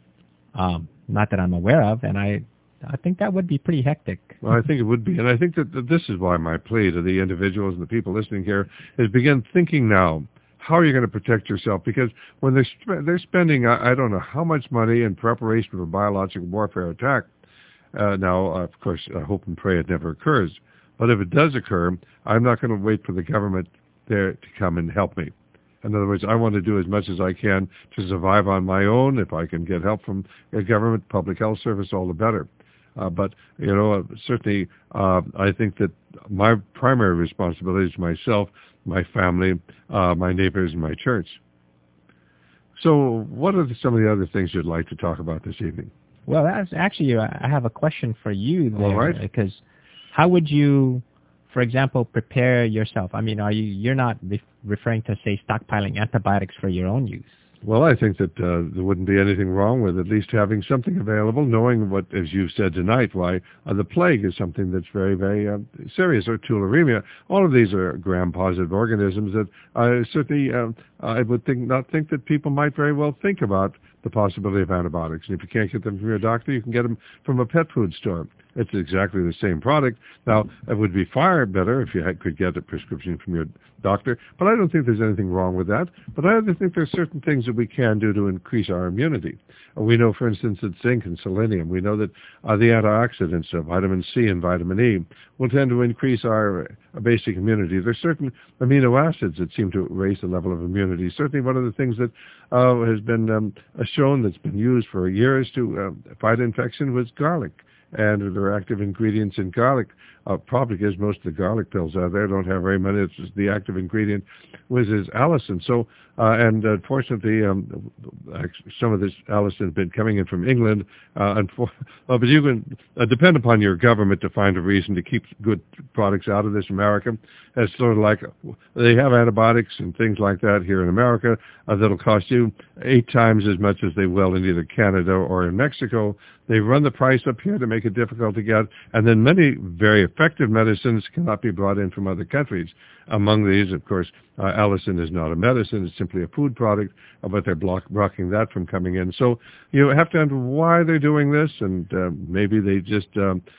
Not that I'm aware of, and I think that would be pretty hectic. Well, I think it would be. And I think that this is why my plea to the individuals and the people listening here is begin thinking now, how are you going to protect yourself? Because when they're spending, I don't know how much money in preparation for a biological warfare attack. Now, of course, I hope and pray it never occurs. But if it does occur, I'm not going to wait for the government there to come and help me. In other words, I want to do as much as I can to survive on my own. If I can get help from a government, public health service, all the better. But, certainly I think that my primary responsibility is myself, my family, my neighbors, and my church. So what are some of the other things you'd like to talk about this evening? Well, that's actually, I have a question for you there. All right. Because how would you, for example, prepare yourself? I mean, you're not referring to, say, stockpiling antibiotics for your own use? Well, I think that there wouldn't be anything wrong with at least having something available, knowing what, as you said tonight, why the plague is something that's very, very serious, or tularemia. All of these are gram-positive organisms that certainly I would not think that people might very well think about the possibility of antibiotics. And if you can't get them from your doctor, you can get them from a pet food store. It's exactly the same product. Now, it would be far better if you could get a prescription from your doctor, but I don't think there's anything wrong with that. But I think there are certain things that we can do to increase our immunity. We know, for instance, that zinc and selenium, we know that the antioxidants of vitamin C and vitamin E will tend to increase our basic immunity. There's certain amino acids that seem to raise the level of immunity. Certainly one of the things that has been shown that's been used for years to fight infection was garlic. And there are active ingredients in garlic, probably because most of the garlic pills out there don't have very many. It's just the active ingredient, which is allicin. So, and unfortunately, some of this allicin has been coming in from England. But you can depend upon your government to find a reason to keep good products out of this America. It's sort of like they have antibiotics and things like that here in America that'll cost you 8 times as much as they will in either Canada or in Mexico. They run the price up here to make it difficult to get, and then many very effective medicines cannot be brought in from other countries. Among these, of course, allicin is not a medicine, it's simply a food product, but they're blocking that from coming in. So you have to understand why they're doing this, and maybe they just,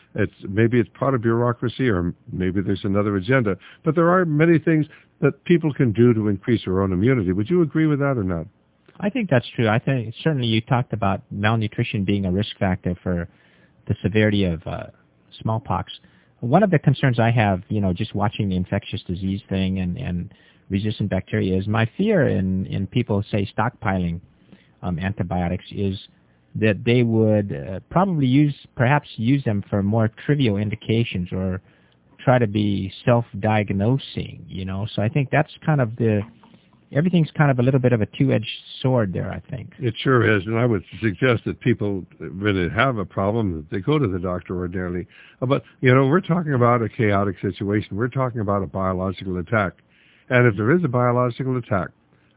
maybe it's part of bureaucracy, or maybe there's another agenda. But there are many things that people can do to increase their own immunity. Would you agree with that or not? I think that's true. I think certainly you talked about malnutrition being a risk factor for the severity of smallpox. One of the concerns I have, just watching the infectious disease thing and resistant bacteria is my fear in people, say, stockpiling antibiotics is that they would perhaps use them for more trivial indications or try to be self-diagnosing, So I think that's kind of everything's kind of a little bit of a two-edged sword there, I think. It sure is, and I would suggest that people really have a problem, that they go to the doctor ordinarily. But, we're talking about a chaotic situation. We're talking about a biological attack. And if there is a biological attack,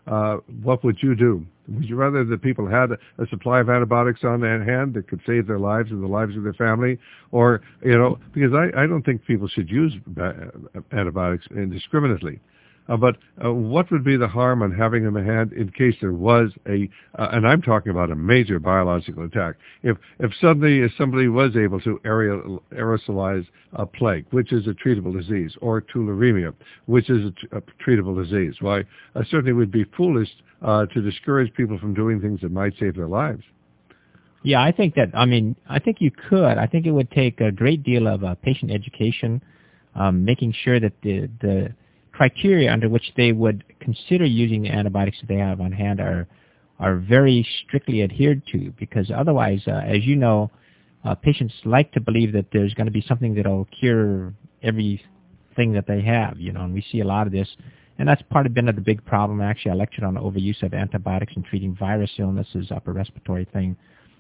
what would you do? Would you rather that people had a supply of antibiotics on hand that could save their lives and the lives of their family? Or, because I don't think people should use antibiotics indiscriminately. But what would be the harm on having them in hand in case there was and I'm talking about a major biological attack. If suddenly somebody was able to aerosolize a plague, which is a treatable disease, or tularemia, which is a treatable disease, why I certainly would be foolish to discourage people from doing things that might save their lives. Yeah, I think you could. I think it would take a great deal of patient education, making sure that the criteria under which they would consider using the antibiotics that they have on hand are very strictly adhered to, because otherwise, as you know, patients like to believe that there's going to be something that will cure everything that they have, and we see a lot of this. And that's been the big problem. Actually, I lectured on overuse of antibiotics in treating virus illnesses, upper respiratory thing,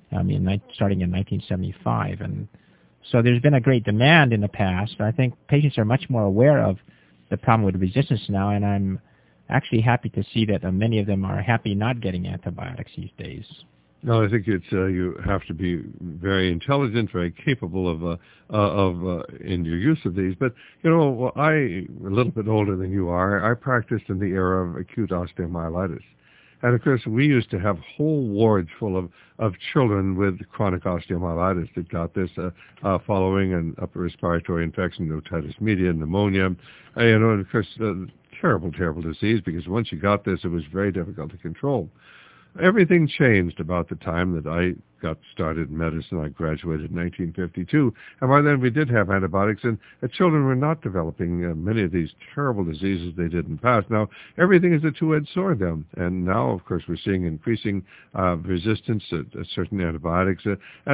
starting in 1975. And so there's been a great demand in the past. I think patients are much more aware of the problem with resistance now, and I'm actually happy to see that many of them are happy not getting antibiotics these days. No, I think it's you have to be very intelligent, very capable of in your use of these. But I'm a little bit older than you are. I practiced in the era of acute osteomyelitis. And, of course, we used to have whole wards full of children with chronic osteomyelitis that got this following an upper respiratory infection, otitis media, pneumonia. And, of course, terrible, terrible disease, because once you got this, it was very difficult to control. Everything changed about the time that I got started in medicine. I graduated in 1952, and by then we did have antibiotics, and children were not developing many of these terrible diseases they did in the past. Now, everything is a two-edged sword then, and now, of course, we're seeing increasing resistance to certain antibiotics.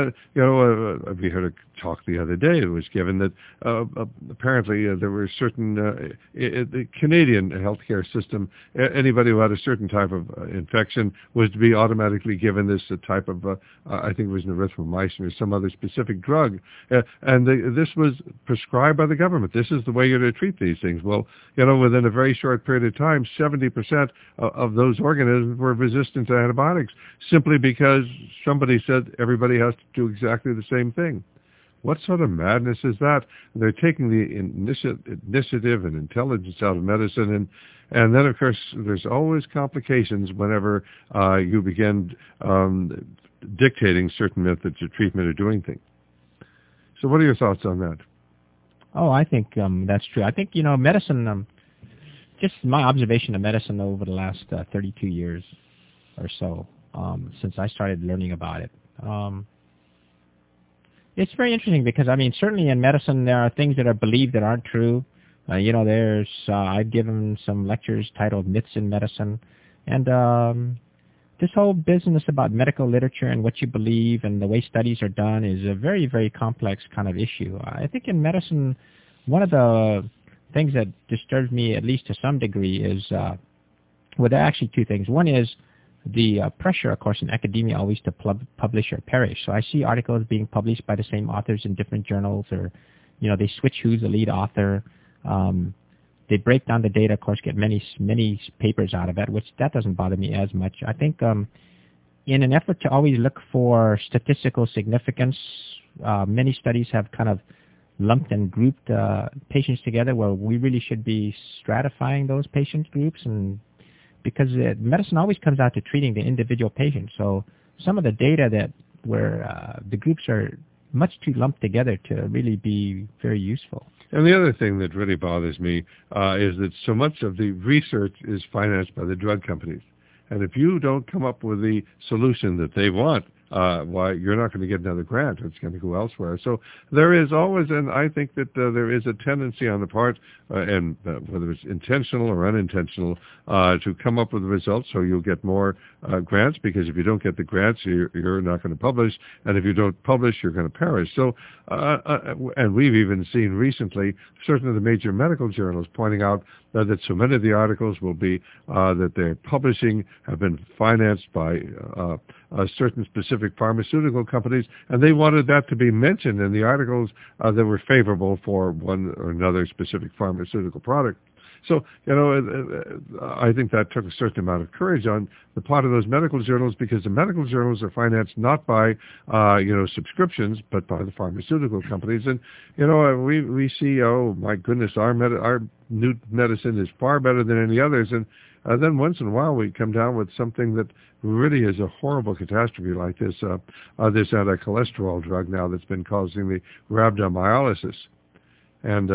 We heard a talk the other day. It was given that apparently there were certain, the Canadian healthcare system, anybody who had a certain type of infection was to be automatically given this type of I think it was an erythromycin or some other specific drug. This was prescribed by the government. This is the way you're to treat these things. Well, within a very short period of time, 70% of those organisms were resistant to antibiotics, simply because somebody said everybody has to do exactly the same thing. What sort of madness is that? They're taking the initiative and intelligence out of medicine, and then, of course, there's always complications whenever you begin dictating certain methods of treatment or doing things. So what are your thoughts on that? Oh, I think that's true. I think, medicine, just my observation of medicine over the last 32 years or so, since I started learning about it, it's very interesting because, certainly in medicine there are things that are believed that aren't true. I've given some lectures titled Myths in Medicine, and this whole business about medical literature and what you believe and the way studies are done is a very, very complex kind of issue. I think in medicine, one of the things that disturbs me, at least to some degree, is, there are actually two things. One is the pressure, of course, in academia always to publish or perish. So I see articles being published by the same authors in different journals, or, they switch who's the lead author. They break down the data, of course, get many papers out of it, which that doesn't bother me as much. I think in an effort to always look for statistical significance, many studies have kind of lumped and grouped patients together where we really should be stratifying those patient groups, and because medicine always comes out to treating the individual patient. So some of the data that where the groups are much too lumped together to really be very useful. And the other thing that really bothers me is that so much of the research is financed by the drug companies. And if you don't come up with the solution that they want, why you're not going to get another grant. It's going to go elsewhere. So there is always, and I think that there is a tendency on the part, and whether it's intentional or unintentional, to come up with results so you'll get more grants, because if you don't get the grants, you're not going to publish, and if you don't publish, you're going to perish. So, and we've even seen recently certain of the major medical journals pointing out that so many of the articles will be that they're publishing have been financed by certain specific pharmaceutical companies, and they wanted that to be mentioned in the articles that were favorable for one or another specific pharmaceutical product. So, I think that took a certain amount of courage on the part of those medical journals, because the medical journals are financed not by, subscriptions, but by the pharmaceutical companies. And, we see, oh, my goodness, our new medicine is far better than any others. And then once in a while we come down with something that really is a horrible catastrophe like this anti-cholesterol drug now that's been causing the rhabdomyolysis. And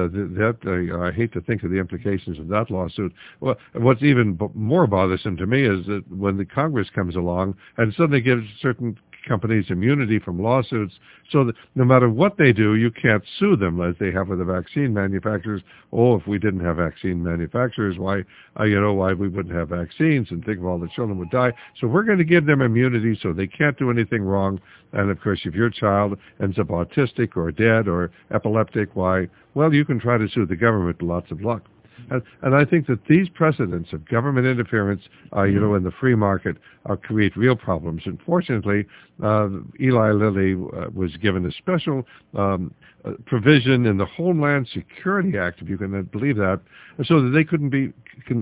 I hate to think of the implications of that lawsuit. Well, what's even more bothersome to me is that when the Congress comes along and suddenly gives certain companies immunity from lawsuits, so that no matter what they do, you can't sue them, as they have with the vaccine manufacturers. Oh, if we didn't have vaccine manufacturers, why we wouldn't have vaccines, and think of all the children would die. So we're going to give them immunity so they can't do anything wrong. And of course, if your child ends up autistic or dead or epileptic, why, well, you can try to sue the government. Lots of luck. And I think that these precedents of government interference, in the free market, create real problems. And fortunately, Eli Lilly was given a special provision in the Homeland Security Act, if you can believe that, so that they couldn't be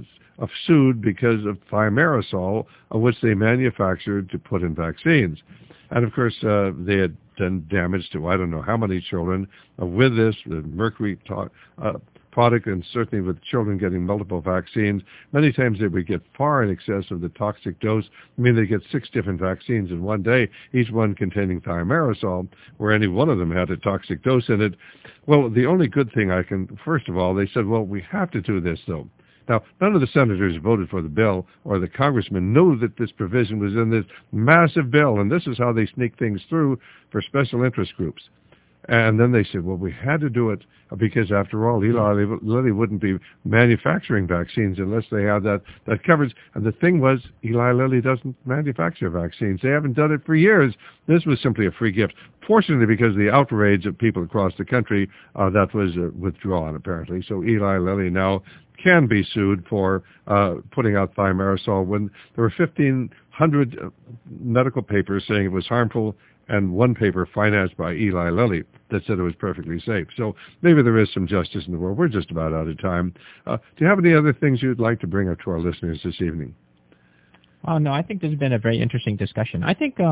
sued because of thimerosal, which they manufactured to put in vaccines. And of course, they had done damage to I don't know how many children with this, the mercury product, and certainly with children getting multiple vaccines. Many times they would get far in excess of the toxic dose. I mean, they get 6 different vaccines in one day, each one containing thimerosal, where any one of them had a toxic dose in it. Well, the only good thing first of all, they said, well, we have to do this, though. Now, none of the senators voted for the bill, or the congressmen knew that this provision was in this massive bill, and this is how they sneak things through for special interest groups. And then they said, well, we had to do it because, after all, Eli Lilly wouldn't be manufacturing vaccines unless they had that coverage. And the thing was, Eli Lilly doesn't manufacture vaccines. They haven't done it for years. This was simply a free gift. Fortunately, because of the outrage of people across the country, that was withdrawn, apparently. So Eli Lilly now can be sued for putting out thimerosal when there were 1,500 medical papers saying it was harmful, and one paper financed by Eli Lilly that said it was perfectly safe. So maybe there is some justice in the world. We're just about out of time. Do you have any other things you'd like to bring up to our listeners this evening? Oh, no, I think this has been a very interesting discussion. I think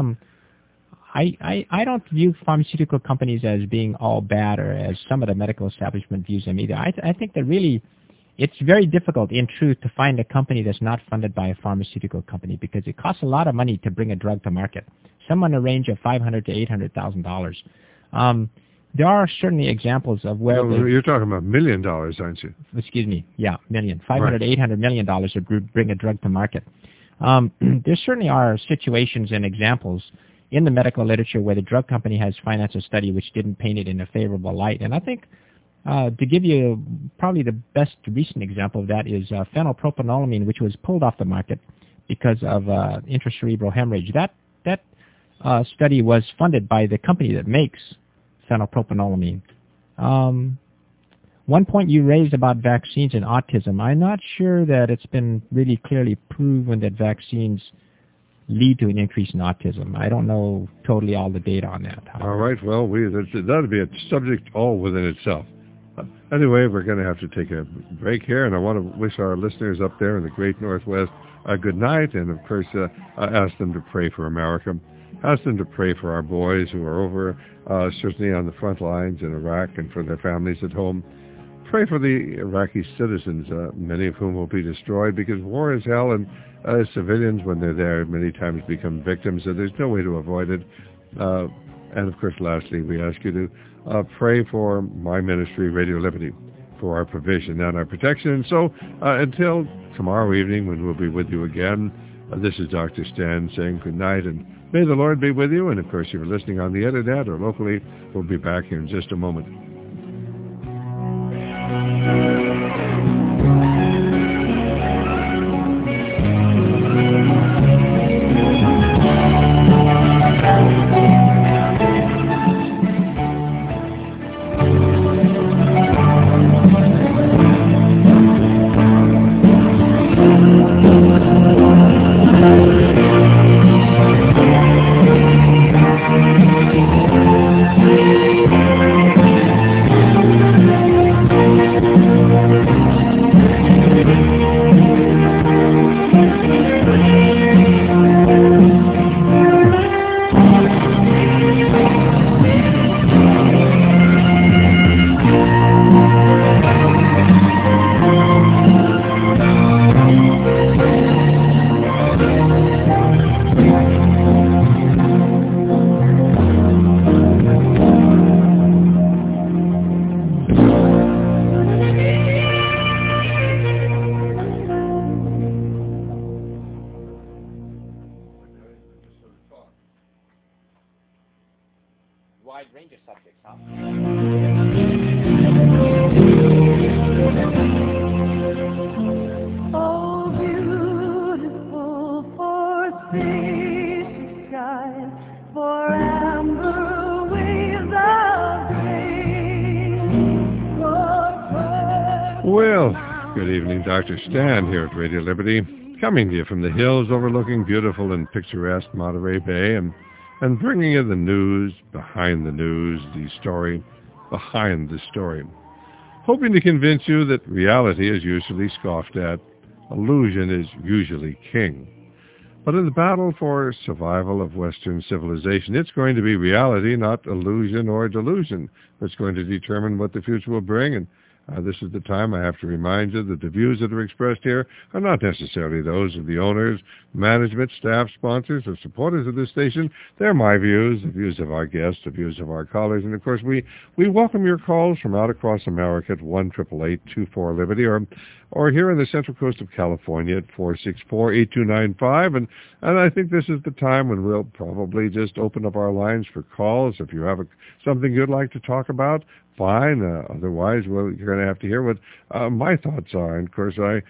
I don't view pharmaceutical companies as being all bad, or as some of the medical establishment views them either. I think that really it's very difficult, in truth, to find a company that's not funded by a pharmaceutical company, because it costs a lot of money to bring a drug to market, some in a range of $500,000 to $800,000. There are certainly exampple of where... No, you're talking about $1 million, aren't you? Excuse me. Yeah, million. $500 to $800 million to bring a drug to market. There certainly are situations and examples in the medical literature where the drug company has financed a study which didn't paint it in a favorable light. And I think to give you probably the best recent example of that is phenylpropanolamine, which was pulled off the market because of intracerebral hemorrhage. That study was funded by the company that makes phenylpropanolamine. One point you raised about vaccines and autism, I'm not sure that it's been really clearly proven that vaccines lead to an increase in autism. I don't know totally all the data on that. All right, well, that would be a subject all within itself. Anyway, we're going to have to take a break here, and I want to wish our listeners up there in the great Northwest good night, and of course ask them to pray for America. Ask them to pray for our boys who are over, certainly on the front lines in Iraq, and for their families at home. Pray for the Iraqi citizens, many of whom will be destroyed, because war is hell, and civilians, when they're there, many times become victims, so there's no way to avoid it. And of course, lastly, we ask you to pray for my ministry, Radio Liberty, for our provision and our protection. And so until tomorrow evening, when we'll be with you again, this is Dr. Stan saying good night, and may the Lord be with you. And of course, if you're listening on the internet or locally, we'll be back here in just a moment. Dr. Stan here at Radio Liberty, coming to you from the hills overlooking beautiful and picturesque Monterey Bay, and bringing you the news behind the news, the story behind the story. Hoping to convince you that reality is usually scoffed at, illusion is usually king. But in the battle for survival of Western civilization, it's going to be reality, not illusion or delusion, that's going to determine what the future will bring. And this is the time I have to remind you that the views that are expressed here are not necessarily those of the owners, management, staff, sponsors, or supporters of this station. They're my views, the views of our guests, the views of our colleagues. And, of course, we welcome your calls from out across America at 1-888-24-LIBERTY or here in the Central Coast of California at 464-8295. And I think this is the time when we'll probably just open up our lines for calls. If you have something you'd like to talk about, fine. Otherwise, well, you're going to have to hear what my thoughts are. And, of course, I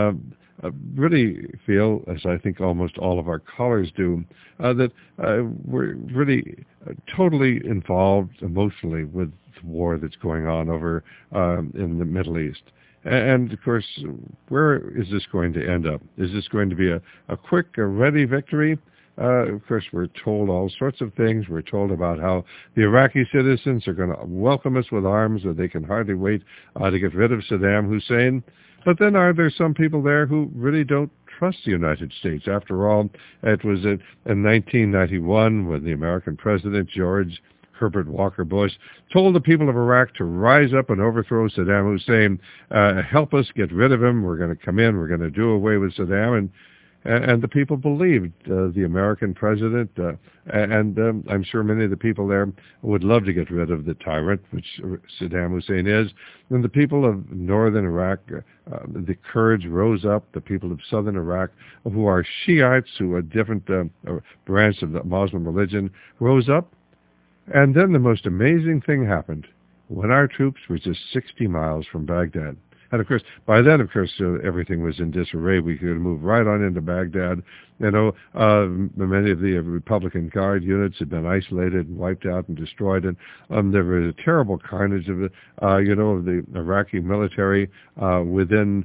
really feel, as I think almost all of our callers do, that we're really totally involved emotionally with the war that's going on over in the Middle East. And, of course, where is this going to end up? Is this going to be a quick, ready victory? Of course, we're told all sorts of things. We're told about how the Iraqi citizens are going to welcome us with arms, that they can hardly wait to get rid of Saddam Hussein. But then are there some people there who really don't trust the United States? After all, it was in 1991 when the American president, George Herbert Walker Bush, told the people of Iraq to rise up and overthrow Saddam Hussein. Help us get rid of him. We're going to come in. We're going to do away with Saddam. And the people believed the American president, and I'm sure many of the people there would love to get rid of the tyrant, which Saddam Hussein is. And the people of northern Iraq, the Kurds rose up, the people of southern Iraq, who are Shiites, who are a different branch of the Muslim religion, rose up. And then the most amazing thing happened when our troops were just 60 miles from Baghdad. And, of course, by then, everything was in disarray. We could move right on into Baghdad. You know, many of the Republican Guard units had been isolated and wiped out and destroyed. And there was a terrible carnage of the Iraqi military in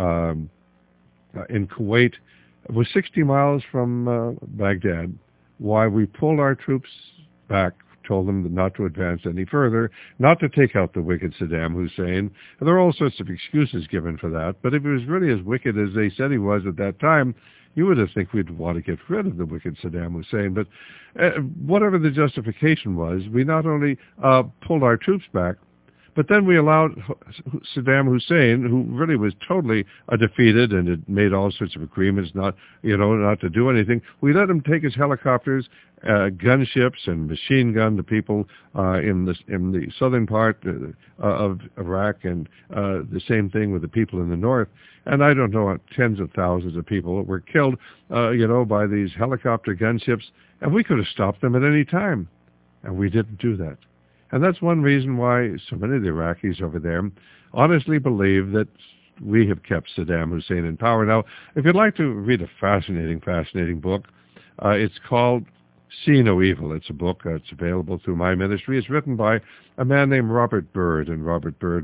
Kuwait. It was 60 miles from Baghdad. Why we pulled our troops back, told them not to advance any further, not to take out the wicked Saddam Hussein. And there are all sorts of excuses given for that. But if he was really as wicked as they said he was at that time, you would have think we'd want to get rid of the wicked Saddam Hussein. But whatever the justification was, we not only pulled our troops back, but then we allowed Saddam Hussein, who really was totally defeated and had made all sorts of agreements not to do anything. We let him take his helicopters, gunships, and machine gun the people in the southern part of Iraq, and the same thing with the people in the north. And I don't know, tens of thousands of people were killed, by these helicopter gunships, and we could have stopped them at any time, and we didn't do that. And that's one reason why so many of the Iraqis over there honestly believe that we have kept Saddam Hussein in power. Now, if you'd like to read a fascinating book, it's called See No Evil. It's a book that's available through my ministry. It's written by a man named Robert Byrd, and Robert Baer.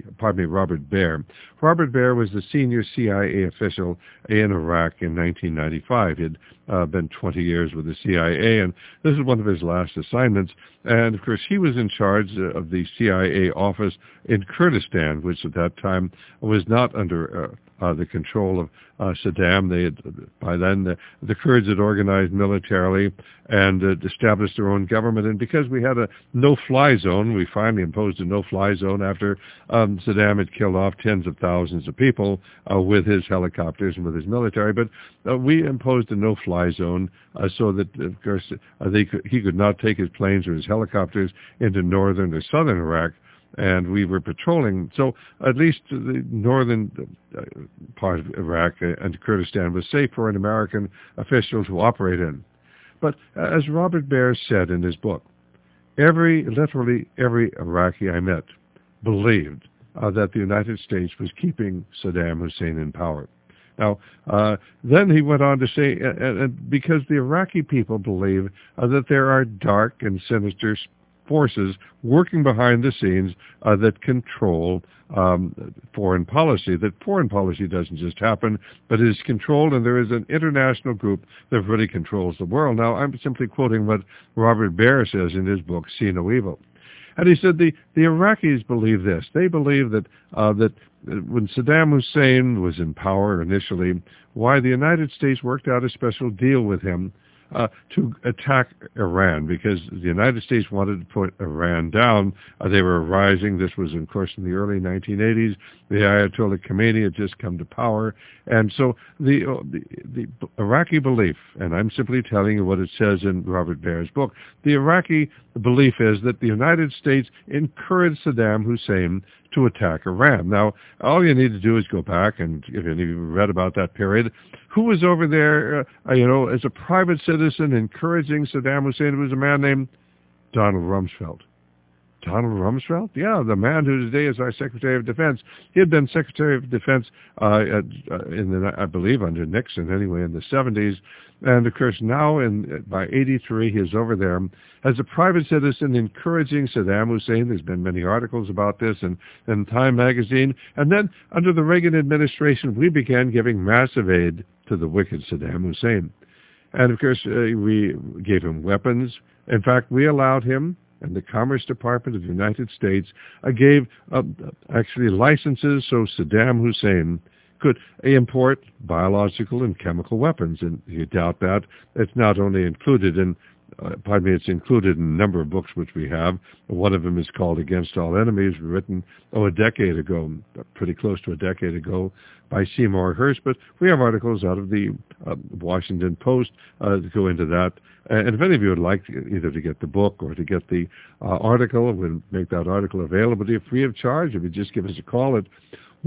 Robert Baer was the senior CIA official in Iraq in 1995. He'd been 20 years with the CIA, and this is one of his last assignments. And, of course, he was in charge of the CIA office in Kurdistan, which at that time was not under the control of Saddam. By then, the Kurds had organized militarily and established their own government. And because we had a no-fly zone, we finally imposed a no-fly zone after Saddam had killed off tens of thousands of people with his helicopters and with his military. But we imposed a no-fly zone so that, of course, he could not take his planes or his helicopters into northern or southern Iraq. And we were patrolling, so at least the northern part of Iraq and Kurdistan was safe for an American official to operate in. But as Robert Baer said in his book, literally every Iraqi I met believed that the United States was keeping Saddam Hussein in power. Now, then he went on to say, because the Iraqi people believe that there are dark and sinister forces working behind the scenes that control foreign policy, that foreign policy doesn't just happen, but is controlled, and there is an international group that really controls the world. Now, I'm simply quoting what Robert Baer says in his book, See No Evil. And he said the Iraqis believe this. They believe that when Saddam Hussein was in power initially, why the United States worked out a special deal with him to attack Iran, because the United States wanted to put Iran down. They were rising. This was, of course, in the early 1980s. The Ayatollah Khomeini had just come to power. And so the Iraqi belief, and I'm simply telling you what it says in Robert Baer's book, the Iraqi belief is that the United States encouraged Saddam Hussein to attack Iran. Now, all you need to do is go back, and if you read about that period, who was over there, as a private citizen encouraging Saddam Hussein? It was a man named Donald Rumsfeld. Donald Rumsfeld? Yeah, the man who today is our Secretary of Defense. He had been Secretary of Defense, I believe, under Nixon anyway, in the 70s. And, of course, now by 83, he is over there as a private citizen encouraging Saddam Hussein. There's been many articles about this in Time magazine. And then, under the Reagan administration, we began giving massive aid to the wicked Saddam Hussein. And, of course, we gave him weapons. In fact, we allowed him, and the Commerce Department of the United States gave actually licenses so Saddam Hussein could import biological and chemical weapons. And you doubt that, it's not only included in, it's included in a number of books which we have. One of them is called Against All Enemies, written, a decade ago, pretty close to a decade ago, by Seymour Hersh. But we have articles out of the Washington Post that go into that. And if any of you would like either to get the book or to get the article, we'll make that article available to you free of charge. If you just give us a call at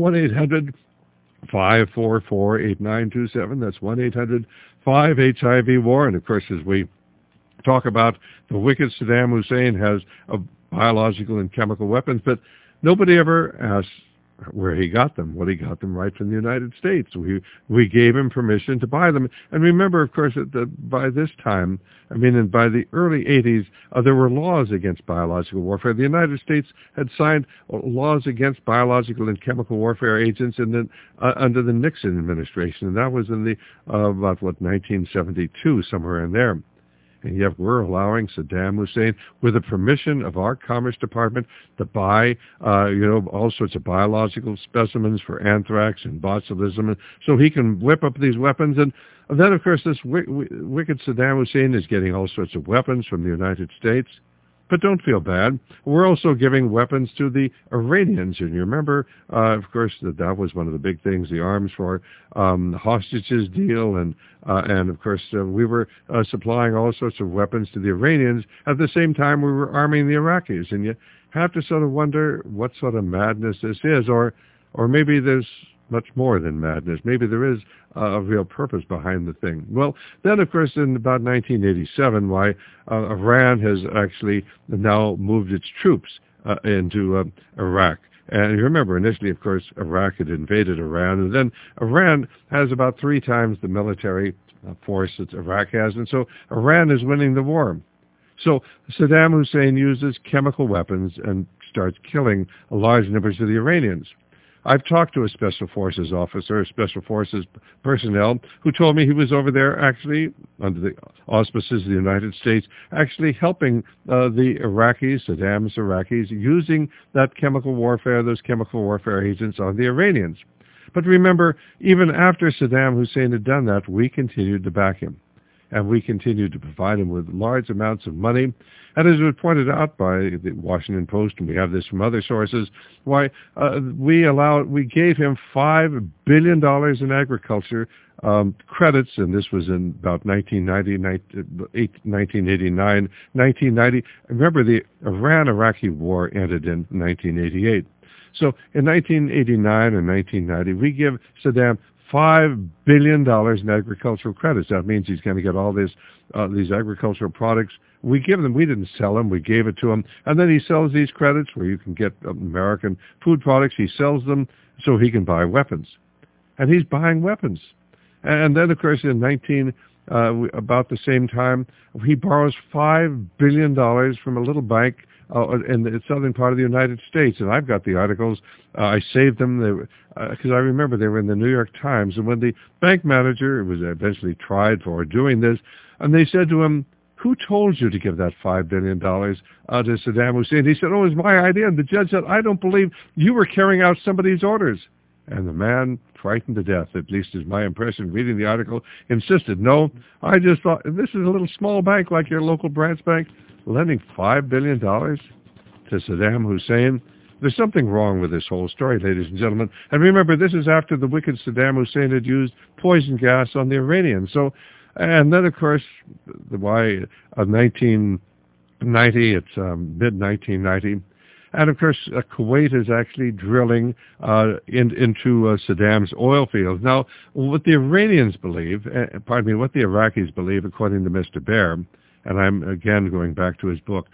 1-800-544-8927. That's 1-800-5HIV-WAR. And, of course, as we talk about the wicked Saddam Hussein has biological and chemical weapons, but nobody ever asks where he got them. Well, he got them right from the United States. We gave him permission to buy them. And remember, of course, by this time, and by the early 80s, there were laws against biological warfare. The United States had signed laws against biological and chemical warfare agents under the Nixon administration, and that was in 1972, somewhere in there. And yet we're allowing Saddam Hussein, with the permission of our Commerce Department, to buy, all sorts of biological specimens for anthrax and botulism, so he can whip up these weapons. And then, of course, this wicked Saddam Hussein is getting all sorts of weapons from the United States. But don't feel bad. We're also giving weapons to the Iranians. And you remember, of course, that was one of the big things, the arms for the hostages deal. And of course, we were supplying all sorts of weapons to the Iranians. At the same time, we were arming the Iraqis. And you have to sort of wonder what sort of madness this is. Or maybe there's much more than madness. Maybe there is a real purpose behind the thing. Well, then, of course, in about 1987, Iran has actually now moved its troops into Iraq. And you remember, initially, of course, Iraq had invaded Iran, and then Iran has about 3 times the military force that Iraq has, and so Iran is winning the war. So Saddam Hussein uses chemical weapons and starts killing large numbers of the Iranians. I've talked to a Special Forces officer, Special Forces personnel, who told me he was over there actually, under the auspices of the United States, actually helping the Iraqis, Saddam's Iraqis, using that chemical warfare, those chemical warfare agents on the Iranians. But remember, even after Saddam Hussein had done that, we continued to back him. And we continued to provide him with large amounts of money. And as was pointed out by the Washington Post, and we have this from other sources, we gave him $5 billion in agriculture credits, and this was in about 1989, 1990. Remember, the Iran-Iraqi war ended in 1988. So in 1989 and 1990, we give Saddam $5 billion in agricultural credits. That means he's going to get all these agricultural products. We give them. We didn't sell them. We gave it to him. And then he sells these credits where you can get American food products. He sells them so he can buy weapons. And he's buying weapons. And then, of course, in about the same time, he borrows $5 billion from a little bank in the southern part of the United States. And I've got the articles. I saved them because I remember they were in the New York Times. And when the bank manager was eventually tried for doing this, and they said to him, "Who told you to give that $5 billion to Saddam Hussein?" He said, "Oh, it was my idea." And the judge said, "I don't believe you were carrying out somebody's orders." And the man, frightened to death, at least is my impression reading the article, insisted, "No, I just thought, this is a little small bank like your local branch bank, lending $5 billion to Saddam Hussein." There's something wrong with this whole story, ladies and gentlemen. And remember, this is after the wicked Saddam Hussein had used poison gas on the Iranians. So, and then, of course, 1990, it's mid-1990. And, of course, Kuwait is actually drilling into Saddam's oil fields. Now, what the Iranians believe, what the Iraqis believe, according to Mr. Baer, and I'm, again, going back to his book,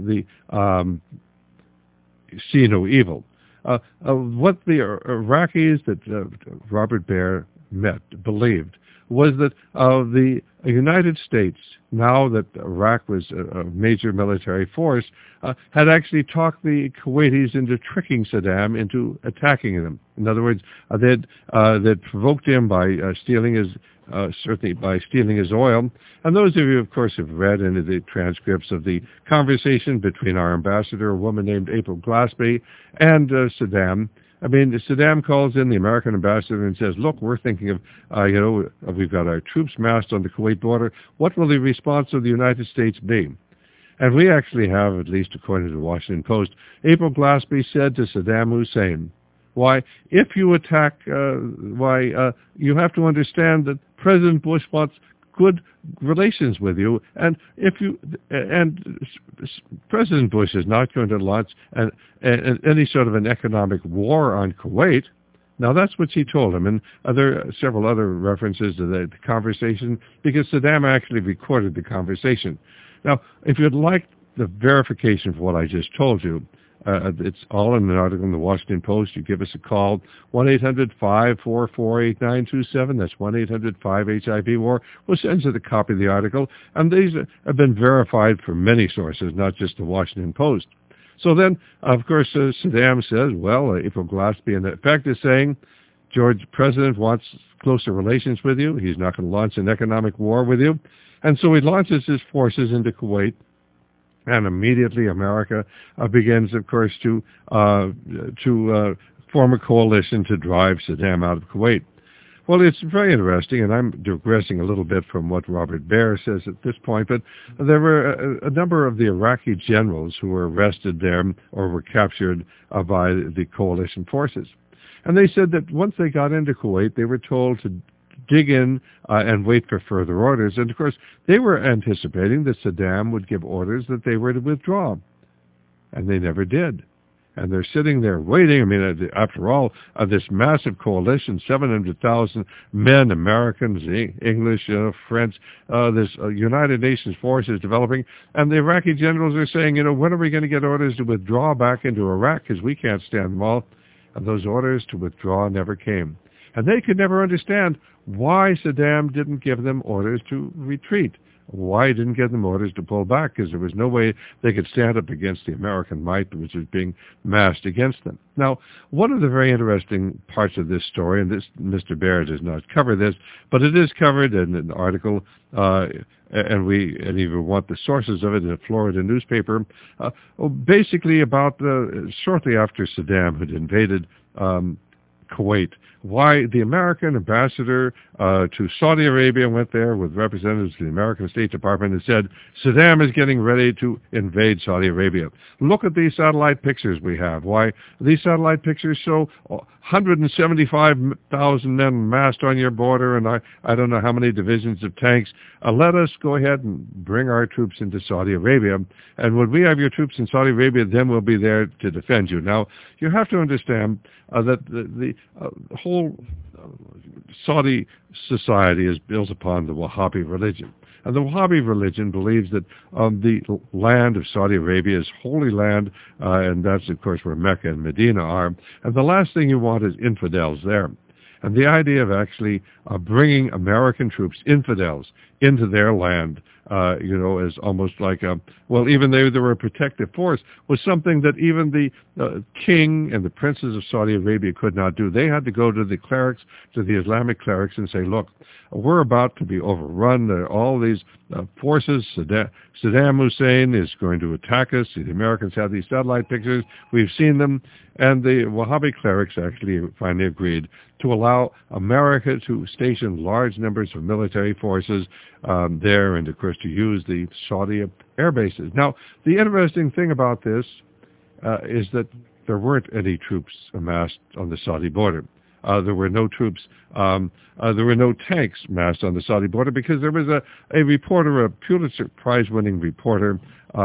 See No Evil. What the Iraqis that Robert Baer believed was that the United States, now that Iraq was a major military force, had actually talked the Kuwaitis into tricking Saddam into attacking them. In other words, they'd provoked him by stealing his oil. And those of you, of course, have read into the transcripts of the conversation between our ambassador, a woman named April Glaspie, and Saddam. I mean, Saddam calls in the American ambassador and says, "Look, we're thinking of, we've got our troops massed on the Kuwait border. What will the response of the United States be?" And we actually have, at least according to the Washington Post, April Glaspie said to Saddam Hussein, "Why, if you attack, you have to understand that President Bush wants good relations with you, and President Bush is not going to launch any sort of an economic war on Kuwait." Now, that's what she told him, and there are several other references to the conversation, because Saddam actually recorded the conversation. Now, if you'd like the verification for what I just told you, it's all in an article in the Washington Post. You give us a call, 1-800-544-8927. That's 1-800-5HIV-WAR. We'll send you the copy of the article. And these have been verified from many sources, not just the Washington Post. So then, of course, Saddam says, well, April Glaspie, in effect, is saying, President wants closer relations with you. He's not going to launch an economic war with you. And so he launches his forces into Kuwait, and immediately America begins, of course, to form a coalition to drive Saddam out of Kuwait. Well, it's very interesting, and I'm digressing a little bit from what Robert Baer says at this point, but there were a number of the Iraqi generals who were arrested there or were captured by the coalition forces. And they said that once they got into Kuwait, they were told to dig in and wait for further orders. And, of course, they were anticipating that Saddam would give orders that they were to withdraw. And they never did. And they're sitting there waiting. I mean, after all, this massive coalition, 700,000 men, Americans, English, French, this United Nations force is developing. And the Iraqi generals are saying, when are we going to get orders to withdraw back into Iraq? Because we can't stand them all. And those orders to withdraw never came. And they could never understand why Saddam didn't give them orders to retreat. Why he didn't give them orders to pull back? Because there was no way they could stand up against the American might which was being massed against them. Now, one of the very interesting parts of this story, and this Mr. Baer does not cover this, but it is covered in an article, and even want the sources of it in a Florida newspaper, basically about shortly after Saddam had invaded Kuwait, why the American ambassador to Saudi Arabia went there with representatives of the American State Department and said, Saddam is getting ready to invade Saudi Arabia. Look at these satellite pictures we have. Why? These satellite pictures show 175,000 men massed on your border, and I don't know how many divisions of tanks. Let us go ahead and bring our troops into Saudi Arabia, and when we have your troops in Saudi Arabia, then we'll be there to defend you. Now, you have to understand that the whole Saudi society is built upon the Wahhabi religion. And the Wahhabi religion believes that the land of Saudi Arabia is holy land, and that's, of course, where Mecca and Medina are. And the last thing you want is infidels there. And the idea of actually bringing American troops, infidels, into their land, is almost like even though they were a protective force, was something that even the king and the princes of Saudi Arabia could not do. They had to go to the clerics, to the Islamic clerics, and say, look, we're about to be overrun. All these forces, Saddam Hussein is going to attack us. The Americans have these satellite pictures. We've seen them. And the Wahhabi clerics actually finally agreed to allow America to station large numbers of military forces there, and, of course, to use the Saudi air bases. Now, the interesting thing about this is that there weren't any troops amassed on the Saudi border. There were no troops. There were no tanks massed on the Saudi border because there was a reporter, a Pulitzer Prize-winning reporter,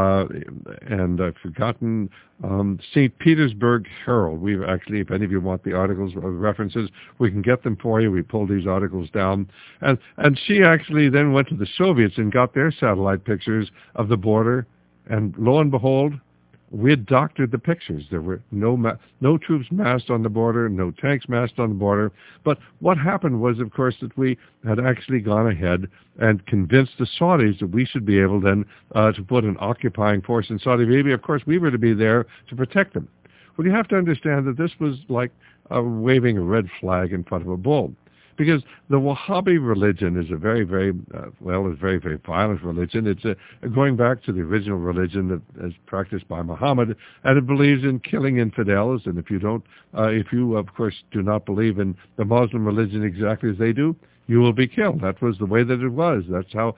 and I've forgotten, St. Petersburg Herald. We've actually, if any of you want the articles or references, we can get them for you. We pulled these articles down. And she actually then went to the Soviets and got their satellite pictures of the border. And lo and behold, we had doctored the pictures. There were no troops massed on the border, no tanks massed on the border. But what happened was, of course, that we had actually gone ahead and convinced the Saudis that we should be able then to put an occupying force in Saudi Arabia. Of course, we were to be there to protect them. Well, you have to understand that this was like waving a red flag in front of a bull. Because the Wahhabi religion is a very, very, very, very violent religion. It's going back to the original religion that is practiced by Muhammad, and it believes in killing infidels. And if you, of course, do not believe in the Muslim religion exactly as they do, you will be killed. That was the way that it was. That's how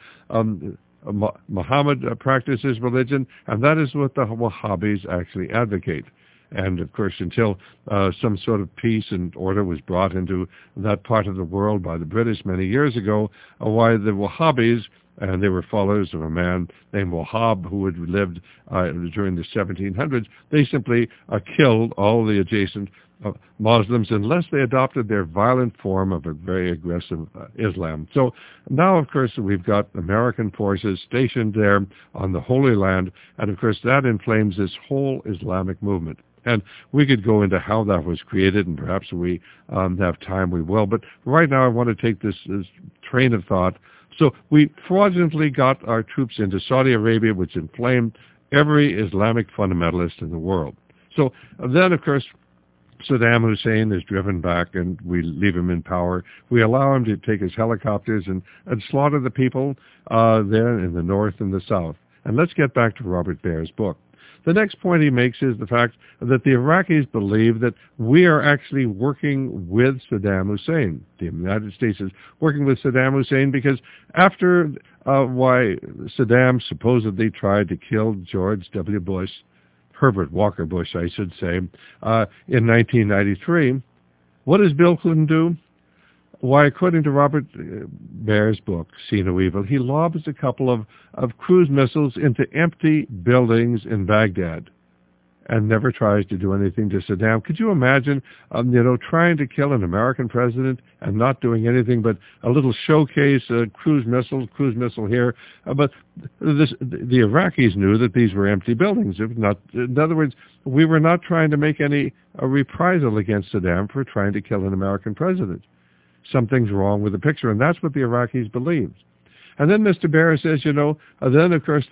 Muhammad practiced his religion, and that is what the Wahhabis actually advocate. And, of course, until some sort of peace and order was brought into that part of the world by the British many years ago, why the Wahhabis, and they were followers of a man named Wahhab who had lived during the 1700s, they simply killed all the adjacent Muslims unless they adopted their violent form of a very aggressive Islam. So now, of course, we've got American forces stationed there on the Holy Land, and, of course, that inflames this whole Islamic movement. And we could go into how that was created, and perhaps we have time, we will. But right now I want to take this train of thought. So we fraudulently got our troops into Saudi Arabia, which inflamed every Islamic fundamentalist in the world. So then, of course, Saddam Hussein is driven back and we leave him in power. We allow him to take his helicopters and slaughter the people there in the north and the south. And let's get back to Robert Baer's book. The next point he makes is the fact that the Iraqis believe that we are actually working with Saddam Hussein. The United States is working with Saddam Hussein because after why Saddam supposedly tried to kill George W. Bush, Herbert Walker Bush, I should say, in 1993, what does Bill Clinton do? Why, according to Robert Baer's book, See No Evil, he lobs a couple of cruise missiles into empty buildings in Baghdad and never tries to do anything to Saddam. Could you imagine, trying to kill an American president and not doing anything but a little showcase, a cruise missile here? But the Iraqis knew that these were empty buildings. If not, in other words, we were not trying to make a reprisal against Saddam for trying to kill an American president. Something's wrong with the picture, and that's what the Iraqis believed. And then Mr. Baer says, then of course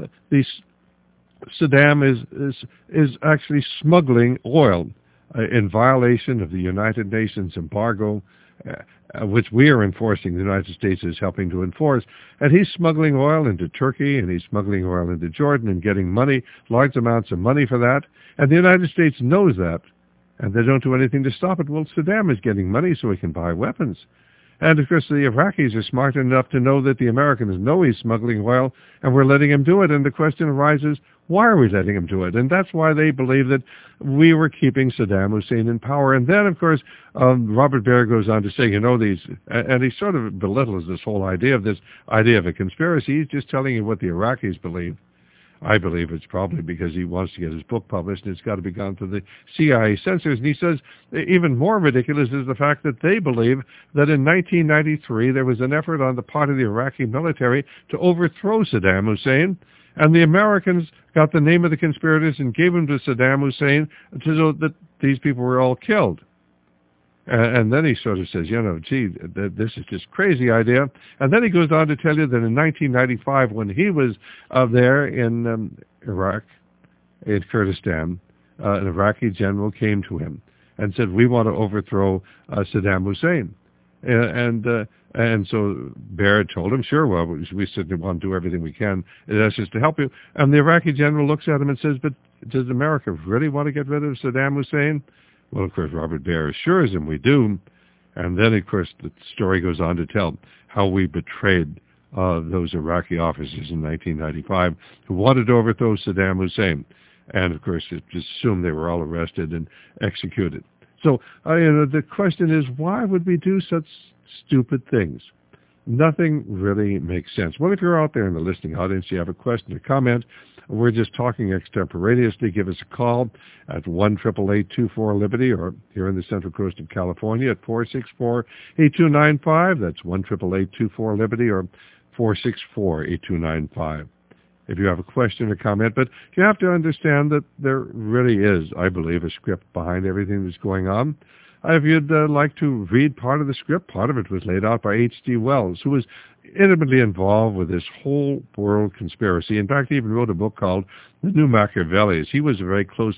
Saddam is actually smuggling oil in violation of the United Nations embargo, which we are enforcing. The United States is helping to enforce. And he's smuggling oil into Turkey, and he's smuggling oil into Jordan and getting money, large amounts of money for that. And the United States knows that, and they don't do anything to stop it. Well, Saddam is getting money so he can buy weapons. And, of course, the Iraqis are smart enough to know that the Americans know he's smuggling oil, and we're letting him do it. And the question arises, why are we letting him do it? And that's why they believe that we were keeping Saddam Hussein in power. And then, of course, Robert Baer goes on to say, and he sort of belittles this whole idea of a conspiracy. He's just telling you what the Iraqis believe. I believe it's probably because he wants to get his book published, and it's got to be gone to the CIA censors. And he says even more ridiculous is the fact that they believe that in 1993 there was an effort on the part of the Iraqi military to overthrow Saddam Hussein, and the Americans got the name of the conspirators and gave them to Saddam Hussein so that these people were all killed. And then he sort of says, this is just crazy idea. And then he goes on to tell you that in 1995, when he was there in Iraq, in Kurdistan, an Iraqi general came to him and said, we want to overthrow Saddam Hussein. And so Baer told him, sure, well, we certainly want to do everything we can. That's just to help you. And the Iraqi general looks at him and says, but does America really want to get rid of Saddam Hussein? Well, of course, Robert Baer assures him we do. And then, of course, the story goes on to tell how we betrayed those Iraqi officers in 1995 who wanted to overthrow Saddam Hussein. And, of course, it's assumed they were all arrested and executed. So, the question is, why would we do such stupid things? Nothing really makes sense. Well, if you're out there in the listening audience, you have a question or comment, we're just talking extemporaneously, give us a call at 1-888-24-LIBERTY, or here in the Central Coast of California at 464-8295. That's 1-888-24-LIBERTY or 464-8295. If you have a question or comment, but you have to understand that there really is, I believe, a script behind everything that's going on. If you'd like to read part of the script, part of it was laid out by H.G. Wells, who was intimately involved with this whole world conspiracy. In fact, he even wrote a book called The New Machiavellis. He was very close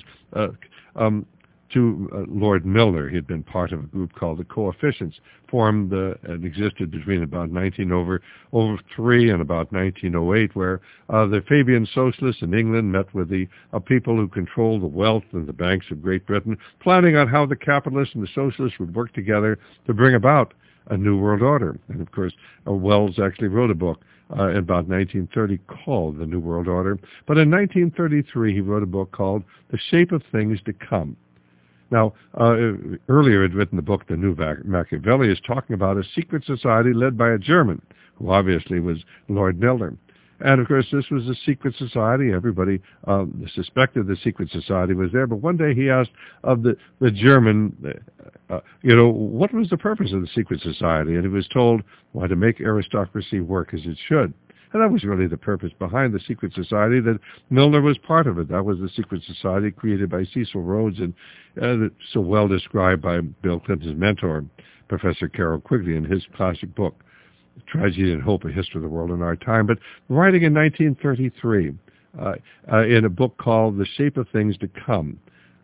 to Lord Milner. He had been part of a group called the Coefficients, formed and existed between about 1903 and about 1908, where the Fabian socialists in England met with the people who controlled the wealth and the banks of Great Britain, planning on how the capitalists and the socialists would work together to bring about a new world order. And of course, Wells actually wrote a book in about 1930 called The New World Order. But in 1933, he wrote a book called The Shape of Things to Come. Now, earlier he'd written the book, The New Machiavelli, is talking about a secret society led by a German, who obviously was Lord Milner. And, of course, this was a secret society. Everybody suspected the secret society was there. But one day he asked of the German, what was the purpose of the secret society? And he was told, why, to make aristocracy work as it should. And that was really the purpose behind the secret society, that Milner was part of it. That was the secret society created by Cecil Rhodes and so well described by Bill Clinton's mentor, Professor Carroll Quigley, in his classic book, Tragedy and Hope, A History of the World in Our Time. But writing in 1933, in a book called The Shape of Things to Come,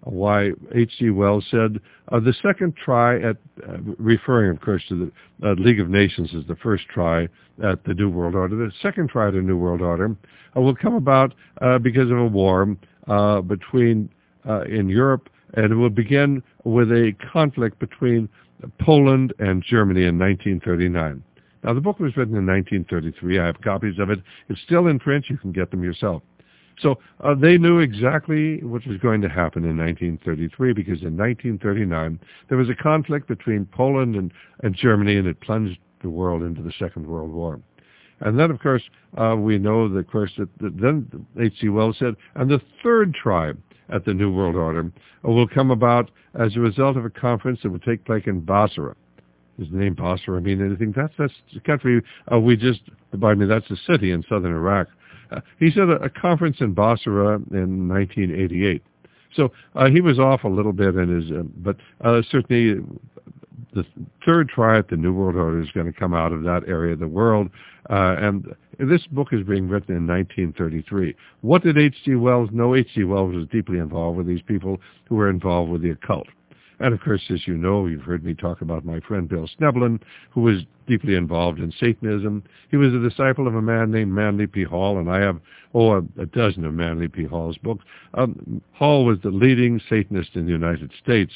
why H.G. Wells said the second try at, referring, of course, to the League of Nations as the first try at the New World Order, the second try at a New World Order will come about because of a war between in Europe, and it will begin with a conflict between Poland and Germany in 1939. Now, the book was written in 1933. I have copies of it. It's still in print. You can get them yourself. So they knew exactly what was going to happen in 1933, because in 1939 there was a conflict between Poland and Germany, and it plunged the world into the Second World War. And then, of course, we know, that then H.G. Wells said, and the third try at the New World Order will come about as a result of a conference that will take place in Basra. Does the name Basra mean anything? That's the country that's a city in southern Iraq. He said a conference in Basra in 1988. So he was off a little bit in his, but certainly the third try at the New World Order is going to come out of that area of the world. And this book is being written in 1933. What did H.G. Wells know? H.G. Wells was deeply involved with these people who were involved with the occult. And, of course, as you know, you've heard me talk about my friend Bill Schneblin, who was deeply involved in Satanism. He was a disciple of a man named Manly P. Hall, and I have, a dozen of Manly P. Hall's books. Hall was the leading Satanist in the United States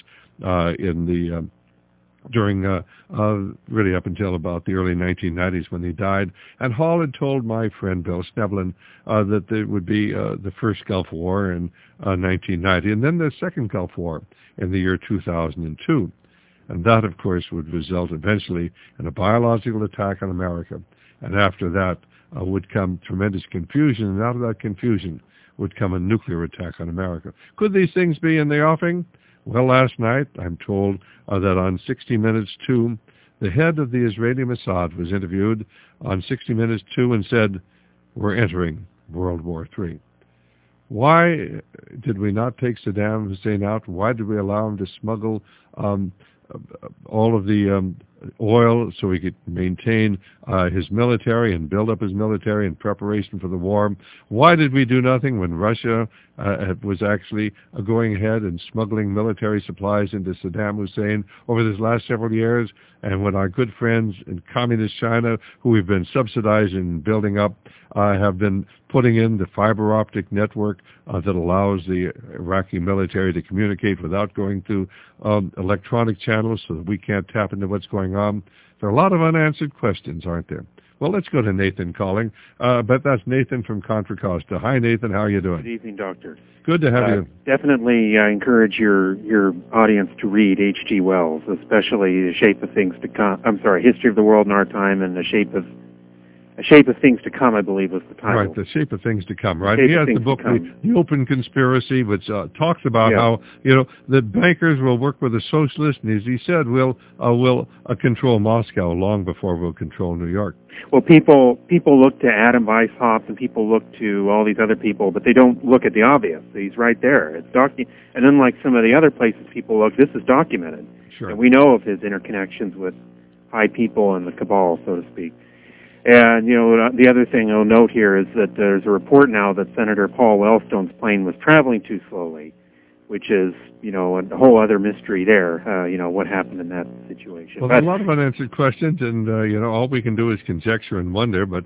during really up until about the early 1990s when he died. And Hall had told my friend Bill Schneblin that there would be the first Gulf War in 1990, and then the second Gulf War in the year 2002. And that, of course, would result eventually in a biological attack on America. And after that would come tremendous confusion, and out of that confusion would come a nuclear attack on America. Could these things be in the offing? Well, last night, I'm told that on 60 Minutes 2, the head of the Israeli Mossad was interviewed on 60 Minutes 2 and said, we're entering World War III. Why did we not take Saddam Hussein out? Why did we allow him to smuggle all of the oil so he could maintain his military and build up his military in preparation for the war? Why did we do nothing when Russia was actually going ahead and smuggling military supplies into Saddam Hussein over these last several years? And when our good friends in communist China, who we've been subsidizing and building up, have been putting in the fiber optic network that allows the Iraqi military to communicate without going through electronic channels so that we can't tap into what's going on. There are a lot of unanswered questions, aren't there? Well, let's go to Nathan calling. But that's Nathan from Contra Costa. Hi, Nathan. How are you doing? Good evening, Doctor. Good to have you. Definitely encourage your audience to read H.G. Wells, especially The Shape of Things to Come. History of the World in Our Time, and The Shape of Things to Come, I believe, was the title. Right, The Shape of Things to Come, right? He has the book, The Open Conspiracy, which talks about how, the bankers will work with the socialists, and as he said, we'll control Moscow long before we'll control New York. Well, people look to Adam Weishaupt, and people look to all these other people, but they don't look at the obvious. He's right there. It's and unlike some of the other places people look, this is documented. Sure. And we know of his interconnections with high people and the cabal, so to speak. And, the other thing I'll note here is that there's a report now that Senator Paul Wellstone's plane was traveling too slowly, which is, a whole other mystery there, what happened in that situation. Well, there's a lot of unanswered questions, and, all we can do is conjecture and wonder, but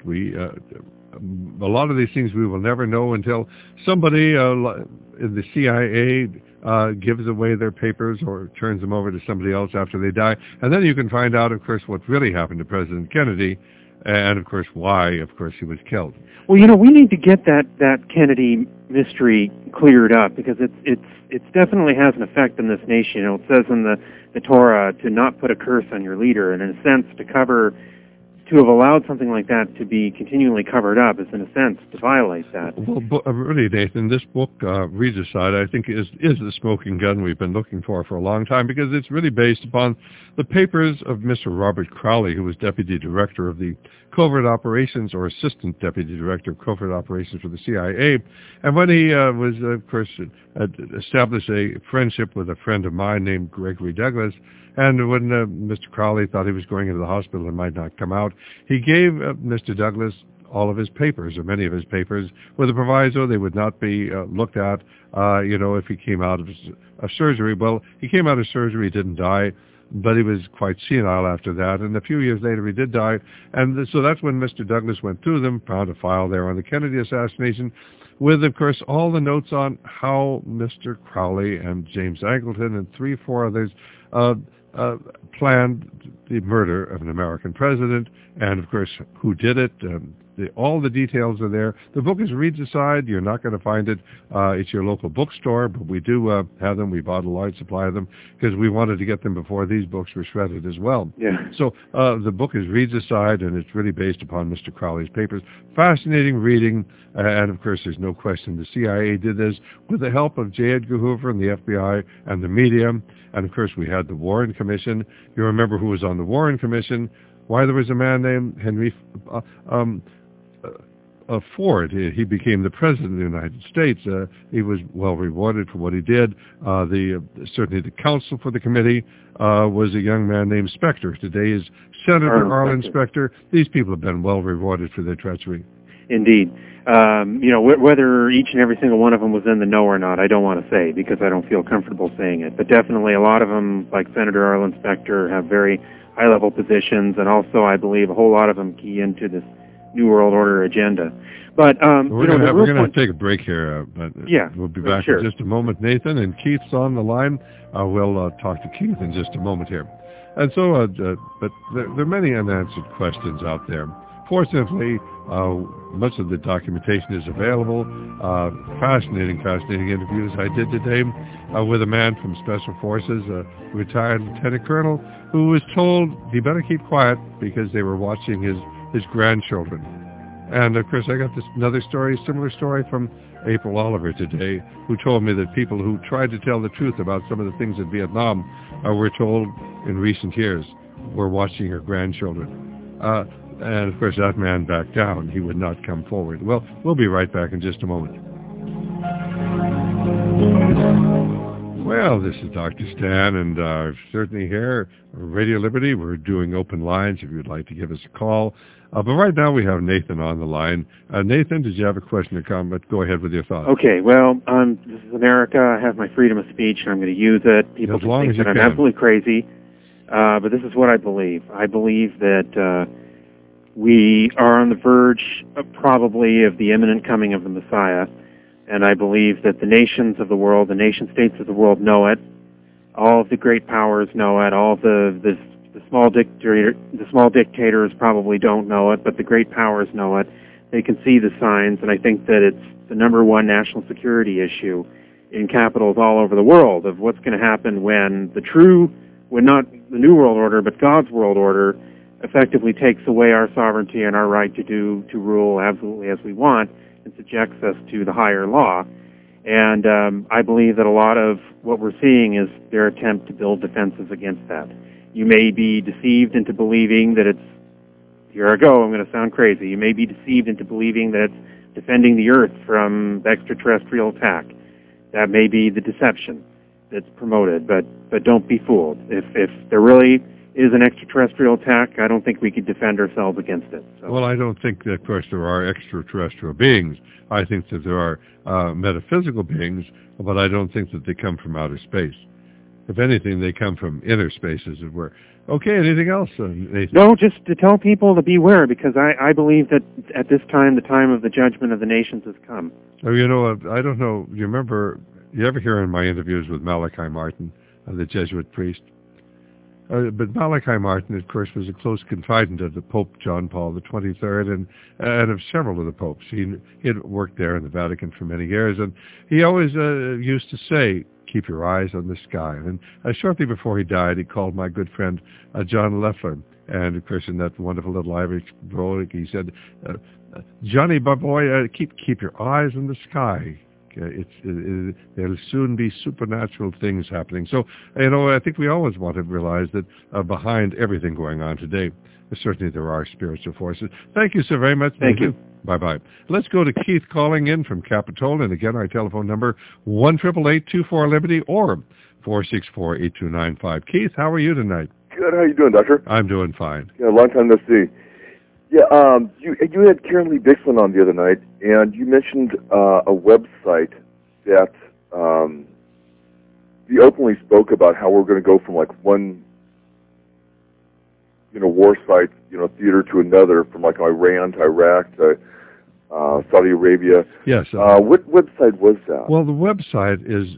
a lot of these things we will never know until somebody in the CIA gives away their papers or turns them over to somebody else after they die. And then you can find out, of course, what really happened to President Kennedy, and, of course, why, of course, he was killed. Well, we need to get that Kennedy mystery cleared up, because it definitely has an effect in this nation. It says in the Torah to not put a curse on your leader, and in a sense to have allowed something like that to be continually covered up is, in a sense, to violate that. Well, really, Nathan, this book, Regicide, I think is the smoking gun we've been looking for a long time, because it's really based upon the papers of Mr. Robert Crowley, who was Deputy Director of the Covert Operations, or Assistant Deputy Director of Covert Operations for the CIA. And when he was, of course, established a friendship with a friend of mine named Gregory Douglas, and when Mr. Crowley thought he was going into the hospital and might not come out, he gave Mr. Douglas all of his papers, or many of his papers, with a proviso they would not be looked at, if he came out of surgery. Well, he came out of surgery, he didn't die, but he was quite senile after that, and a few years later he did die, and so that's when Mr. Douglas went through them, found a file there on the Kennedy assassination, with, of course, all the notes on how Mr. Crowley and James Angleton and 3 or 4 others planned the murder of an American president, and, of course, who did it. All the details are there. The book is Regicide. You're not going to find it at your local bookstore, but we do have them. We bought a large supply of them because we wanted to get them before these books were shredded as well. Yeah. So the book is Regicide, and it's really based upon Mr. Crowley's papers. Fascinating reading, and of course there's no question the CIA did this with the help of J. Edgar Hoover and the FBI and the media, and of course we had the Warren Commission. You remember who was on the Warren Commission? Why, there was a man named Henry Ford. He became the president of the United States. He was well rewarded for what he did. Certainly the counsel for the committee was a young man named Specter. Today is Senator Arlen Specter. These people have been well rewarded for their treachery. Indeed. Whether each and every single one of them was in the know or not, I don't want to say, because I don't feel comfortable saying it. But definitely a lot of them, like Senator Arlen Specter, have very high-level positions, and also I believe a whole lot of them key into this New World Order agenda. But we're going to have to take a break here, but yeah, we'll be back in just a moment, Nathan, and Keith's on the line. We'll talk to Keith in just a moment here. And so, but there are many unanswered questions out there. Fortunately, much of the documentation is available. Fascinating interviews I did today with a man from Special Forces, a retired lieutenant colonel, who was told he better keep quiet because they were watching his grandchildren. And of course I got another similar story from April Oliver today, who told me that people who tried to tell the truth about some of the things in Vietnam were told in recent years were watching her grandchildren. And of course that man backed down. He would not come forward. Well, we'll be right back in just a moment. Well, this is Dr. Stan, and certainly here, Radio Liberty, we're doing open lines if you'd like to give us a call. But right now we have Nathan on the line. Nathan, did you have a question or comment? Go ahead with your thoughts. Okay, well, this is America. I have my freedom of speech, and I'm going to use it. People think that I'm absolutely crazy, but this is what I believe. I believe that we are on the verge, probably, of the imminent coming of the Messiah. And I believe that the nations of the world, the nation-states of the world know it. All of the great powers know it. All of the small dictators probably don't know it, but the great powers know it. They can see the signs, and I think that it's the number one national security issue in capitals all over the world of what's going to happen when not the New World Order, but God's world order effectively takes away our sovereignty and our right to rule absolutely as we want, and subjects us to the higher law. And I believe that a lot of what we're seeing is their attempt to build defenses against that. You may be deceived into believing that here I go, I'm going to sound crazy. You may be deceived into believing that it's defending the Earth from extraterrestrial attack. That may be the deception that's promoted, but don't be fooled. If there really is an extraterrestrial attack, I don't think we could defend ourselves against it. So. Well, I don't think that, of course, there are extraterrestrial beings. I think that there are metaphysical beings, but I don't think that they come from outer space. If anything, they come from inner space, as it were. Okay, anything else, Nathan? No, just to tell people to beware, because I believe that at this time, the time of the judgment of the nations has come. Oh, I don't know, you ever hear in my interviews with Malachi Martin, the Jesuit priest? But Malachi Martin, of course, was a close confidant of the Pope John Paul XXIII and of several of the popes. He had worked there in the Vatican for many years, and he always used to say, keep your eyes on the sky. And shortly before he died, he called my good friend John Leffler, and of course in that wonderful little Irish role, he said, Johnny, my boy, keep your eyes on the sky. There'll soon be supernatural things happening. So, I think we always want to realize that behind everything going on today, certainly there are spiritual forces. Thank you so very much. Thank you. Bye-bye. Let's go to Keith calling in from Capitola. And again, our telephone number, 1-888-24-LIBERTY or 464-8295. Keith, how are you tonight? Good. How are you doing, Doctor? I'm doing fine. Yeah, long time no see. Yeah, you had Karen Lee Dixon on the other night, and you mentioned a website that you openly spoke about how we're going to go from like one, war site, theater to another, from like Iran to Iraq to Saudi Arabia. Yes. What website was that? Well, the website is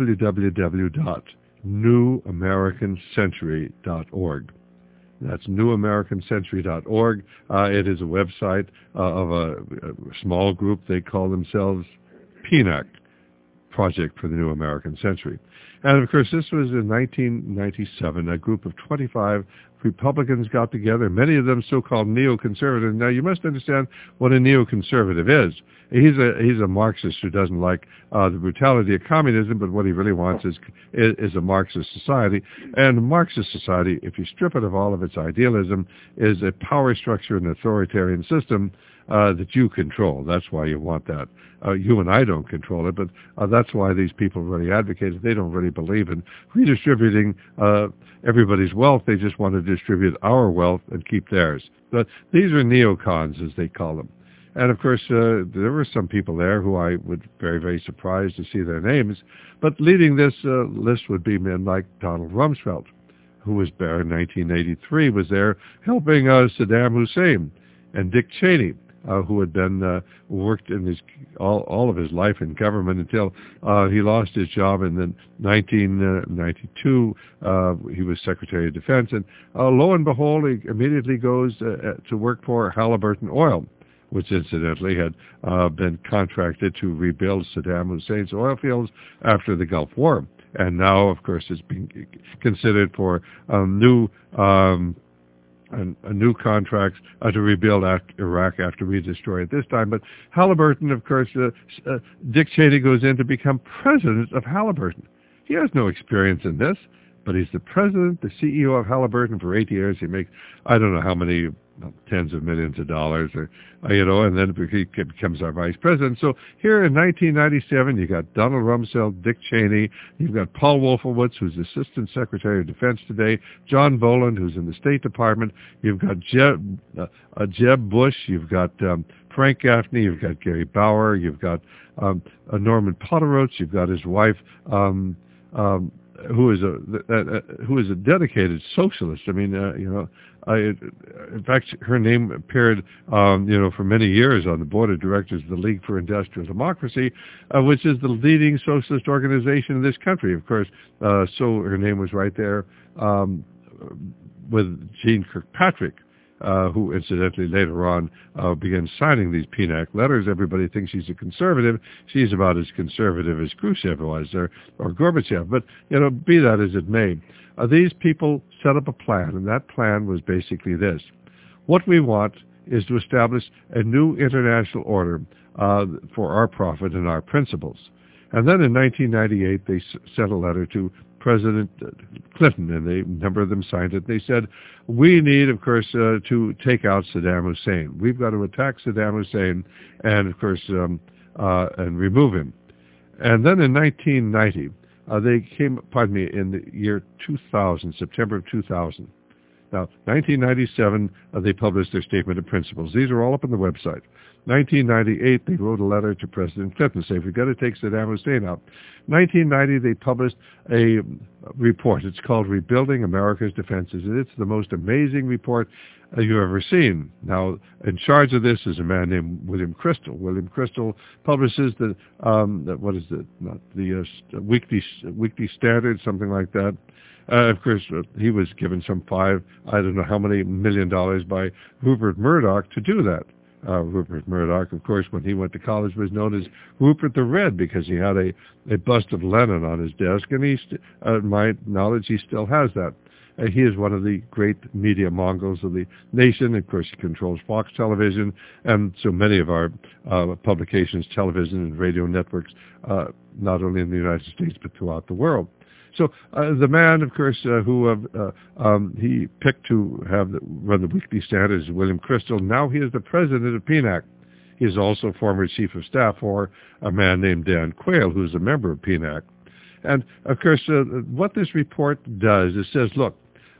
www.newamericancentury.org. That's newamericancentury.org. It is a website of a small group. They call themselves PNAC, Project for the New American Century. And, of course, this was in 1997. A group of 25 Republicans got together, many of them so-called neoconservative. Now, you must understand what a neoconservative is. He's a Marxist who doesn't like the brutality of communism, but what he really wants is a Marxist society. And a Marxist society, if you strip it of all of its idealism, is a power structure and authoritarian system that you control. That's why you want that. You and I don't control it, but that's why these people really advocate it. They don't really believe in redistributing everybody's wealth. They just want to distribute our wealth and keep theirs. But these are neocons, as they call them. And, of course, there were some people there who I would very, very surprised to see their names. But leading this list would be men like Donald Rumsfeld, who was there in 1983, was there helping Saddam Hussein, and Dick Cheney, who had been worked in all of his life in government until he lost his job in 1992. He was Secretary of Defense, and lo and behold, he immediately goes to work for Halliburton Oil, which incidentally had been contracted to rebuild Saddam Hussein's oil fields after the Gulf War. And now, of course, it's being considered for new contracts to rebuild Iraq after we destroy it this time. But Halliburton, of course, Dick Cheney goes in to become president of Halliburton. He has no experience in this, but he's the president, the CEO of Halliburton for 8 years. He makes, I don't know how many, tens of millions of dollars, and then he becomes our vice president. So here in 1997, you got Donald Rumsfeld, Dick Cheney, you've got Paul Wolfowitz, who's Assistant Secretary of Defense today, John Boland, who's in the State Department, you've got Jeb Bush, you've got Frank Gaffney, you've got Gary Bauer, you've got Norman Potteroach, you've got his wife, who is a dedicated socialist. I mean, in fact, her name appeared, for many years on the board of directors of the League for Industrial Democracy, which is the leading socialist organization in this country. Of course, so her name was right there with Jeane Kirkpatrick, who incidentally later on began signing these PNAC letters. Everybody thinks she's a conservative. She's about as conservative as Khrushchev was, or Gorbachev. But, be that as it may, these people set up a plan, and that plan was basically this. What we want is to establish a new international order for our profit and our principles. And then in 1998, they sent a letter to President Clinton, and a number of them signed it. They said, we need, of course, to take out Saddam Hussein. We've got to attack Saddam Hussein and, of course, and remove him. And then in 1990, they came, in the year 2000, September of 2000. Now, 1997, they published their Statement of Principles. These are all up on the website. 1998, they wrote a letter to President Clinton saying, we've got to take Saddam Hussein out. 1990, they published a report. It's called Rebuilding America's Defenses, and it's the most amazing report you've ever seen. Now, in charge of this is a man named William Crystal. William Crystal publishes the Weekly Standard, something like that. Of course, he was given some I don't know how many $1 million by Rupert Murdoch to do that. Rupert Murdoch, of course, when he went to college, was known as Rupert the Red because he had a bust of Lenin on his desk, and my knowledge, he still has that. He is one of the great media mongols of the nation. Of course, he controls Fox Television and so many of our publications, television and radio networks, not only in the United States but throughout the world. So the man, of course, who he picked to run the Weekly Standard is William Crystal. Now he is the president of PNAC. He is also former chief of staff for a man named Dan Quayle, who's a member of PNAC. And, of course, what this report does, it says, look,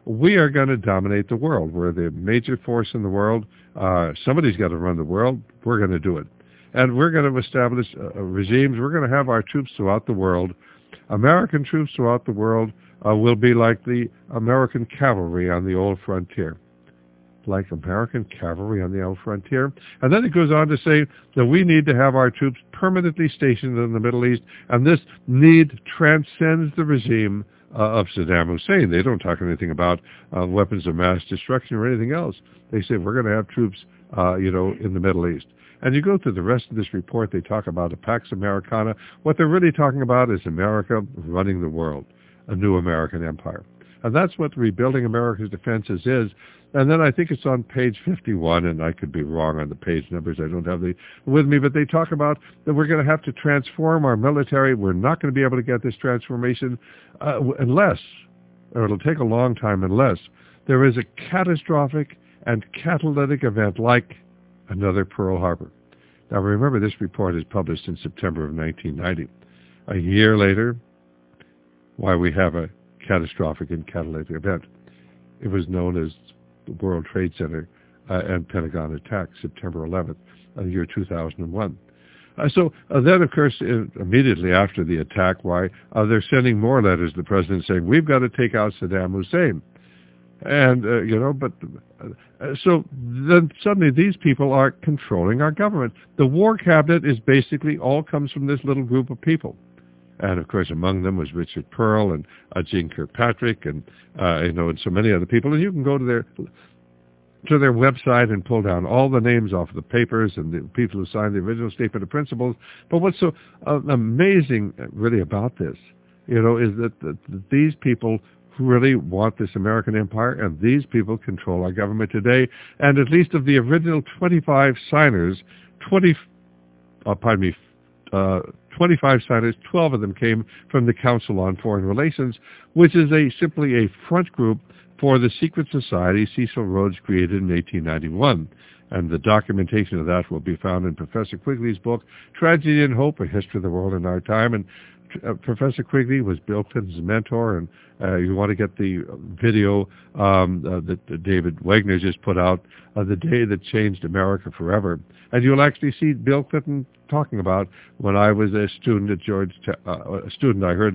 we are going to dominate the world. We're the major force in the world. Somebody's got to run the world. We're going to do it. And we're going to establish regimes. We're going to have our troops throughout the world. American troops throughout the world will be like the American cavalry on the old frontier. Like American cavalry on the old frontier. And then it goes on to say that we need to have our troops permanently stationed in the Middle East, and this need transcends the regime of Saddam Hussein. They don't talk anything about weapons of mass destruction or anything else. They say we're going to have troops, in the Middle East. And you go through the rest of this report, they talk about a Pax Americana. What they're really talking about is America running the world, a new American empire. And that's what rebuilding America's defenses is. And then I think it's on page 51, and I could be wrong on the page numbers. I don't have them with me, but they talk about that we're going to have to transform our military. We're not going to be able to get this transformation unless, or it'll take a long time unless, there is a catastrophic and catalytic event like another Pearl Harbor. Now remember, this report is published in September of 1990. A year later, why we have a catastrophic and catalytic event. It was known as the World Trade Center and Pentagon attack, September 11th, the year 2001. So then, of course, immediately after the attack, they're sending more letters to the president saying, we've got to take out Saddam Hussein. And, so then suddenly these people are controlling our government. The war cabinet is basically all comes from this little group of people. And, of course, among them was Richard Pearl and Gene Kirkpatrick and, and so many other people. And you can go to their website and pull down all the names off the papers and the people who signed the original Statement of Principles. But what's so amazing, really, about this, is that these people really want this American empire, and these people control our government today. And at least of the original 25 signers, 25 signers, 12 of them came from the Council on Foreign Relations, which is simply a front group for the secret society Cecil Rhodes created in 1891. And the documentation of that will be found in Professor Quigley's book, Tragedy and Hope, A History of the World in Our Time. And Professor Quigley was Bill Clinton's mentor, and you want to get the video that David Wagner just put out, The Day That Changed America Forever. And you'll actually see Bill Clinton talking about when I was a student at I heard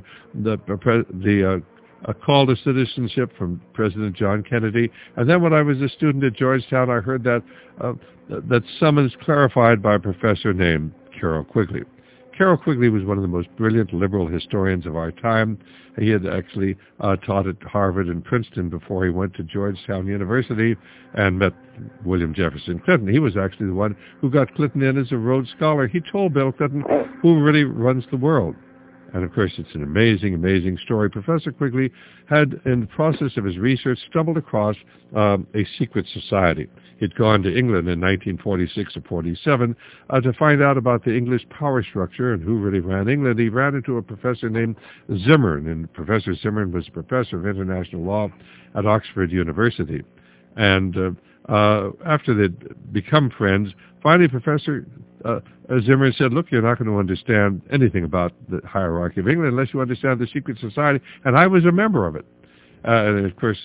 a call to citizenship from President John Kennedy. And then when I was a student at Georgetown, I heard that summons clarified by a professor named Carroll Quigley. Carroll Quigley was one of the most brilliant liberal historians of our time. He had actually taught at Harvard and Princeton before he went to Georgetown University and met William Jefferson Clinton. He was actually the one who got Clinton in as a Rhodes Scholar. He told Bill Clinton who really runs the world. And, of course, it's an amazing, amazing story. Professor Quigley had, in the process of his research, stumbled across a secret society. He'd gone to England in 1946 or 47 to find out about the English power structure and who really ran England. He ran into a professor named Zimmern, and Professor Zimmern was a professor of international law at Oxford University. And after they'd become friends, finally Professor Zimmern said, look, you're not going to understand anything about the hierarchy of England unless you understand the secret society. And I was a member of it. And, of course,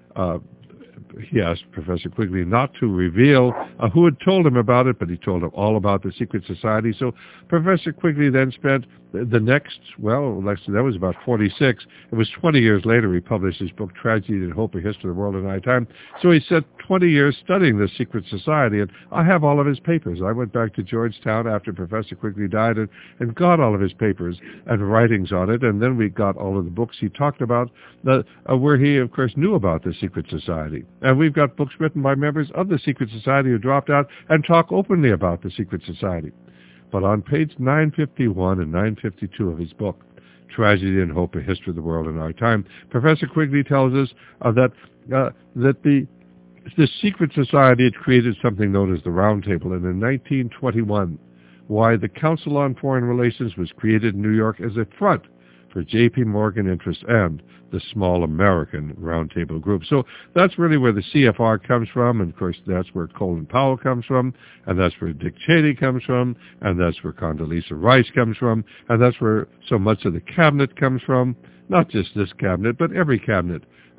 he asked Professor Quigley not to reveal who had told him about it, but he told him all about the secret society. So Professor Quigley then spent the next, that was about 46. It was 20 years later he published his book, Tragedy and Hope, A History of the World in Our Time. So he spent 20 years studying this secret society, and I have all of his papers. I went back to Georgetown after Professor Quigley died and got all of his papers and writings on it, and then we got all of the books he talked about, where he, of course, knew about the secret society. And we've got books written by members of the secret society who dropped out and talk openly about the secret society. But on page 951 and 952 of his book, Tragedy and Hope, A History of the World in Our Time, Professor Quigley tells us that the secret society had created something known as the Round Table, and in 1921, why the Council on Foreign Relations was created in New York as a front for J.P. Morgan interests and the small American Roundtable Group. So that's really where the CFR comes from, and of course that's where Colin Powell comes from, and that's where Dick Cheney comes from, and that's where Condoleezza Rice comes from, and that's where so much of the cabinet comes from, not just this cabinet, but every cabinet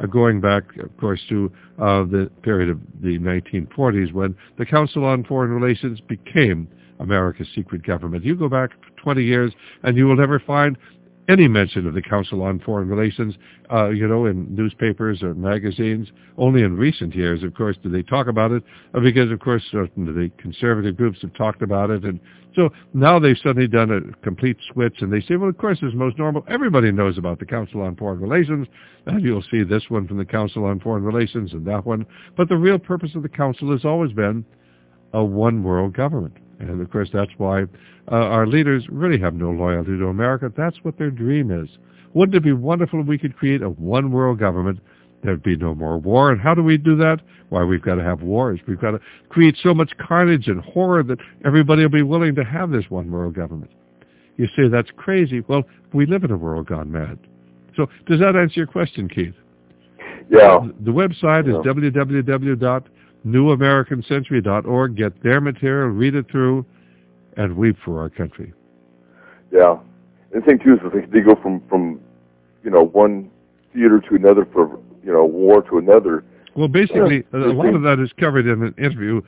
going back, of course, to the period of the 1940s when the Council on Foreign Relations became America's secret government. You go back 20 years and you will never find any mention of the Council on Foreign Relations, in newspapers or magazines. Only in recent years, of course, do they talk about it, because, of course, certain of the conservative groups have talked about it. And so now they've suddenly done a complete switch, and they say, well, of course, it's most normal. Everybody knows about the Council on Foreign Relations, and you'll see this one from the Council on Foreign Relations and that one. But the real purpose of the Council has always been a one-world government. And, of course, that's why our leaders really have no loyalty to America. That's what their dream is. Wouldn't it be wonderful if we could create a one-world government? There'd be no more war. And how do we do that? Why, we've got to have wars. We've got to create so much carnage and horror that everybody will be willing to have this one-world government. You say that's crazy. Well, we live in a world gone mad. So does that answer your question, Keith? Yeah. The website is www.newamericancentury.org. Get their material, read it through, and weep for our country. Yeah. And the thing, too, is that they go from one theater to another, for, war to another. Well, basically, a lot of that is covered in an interview.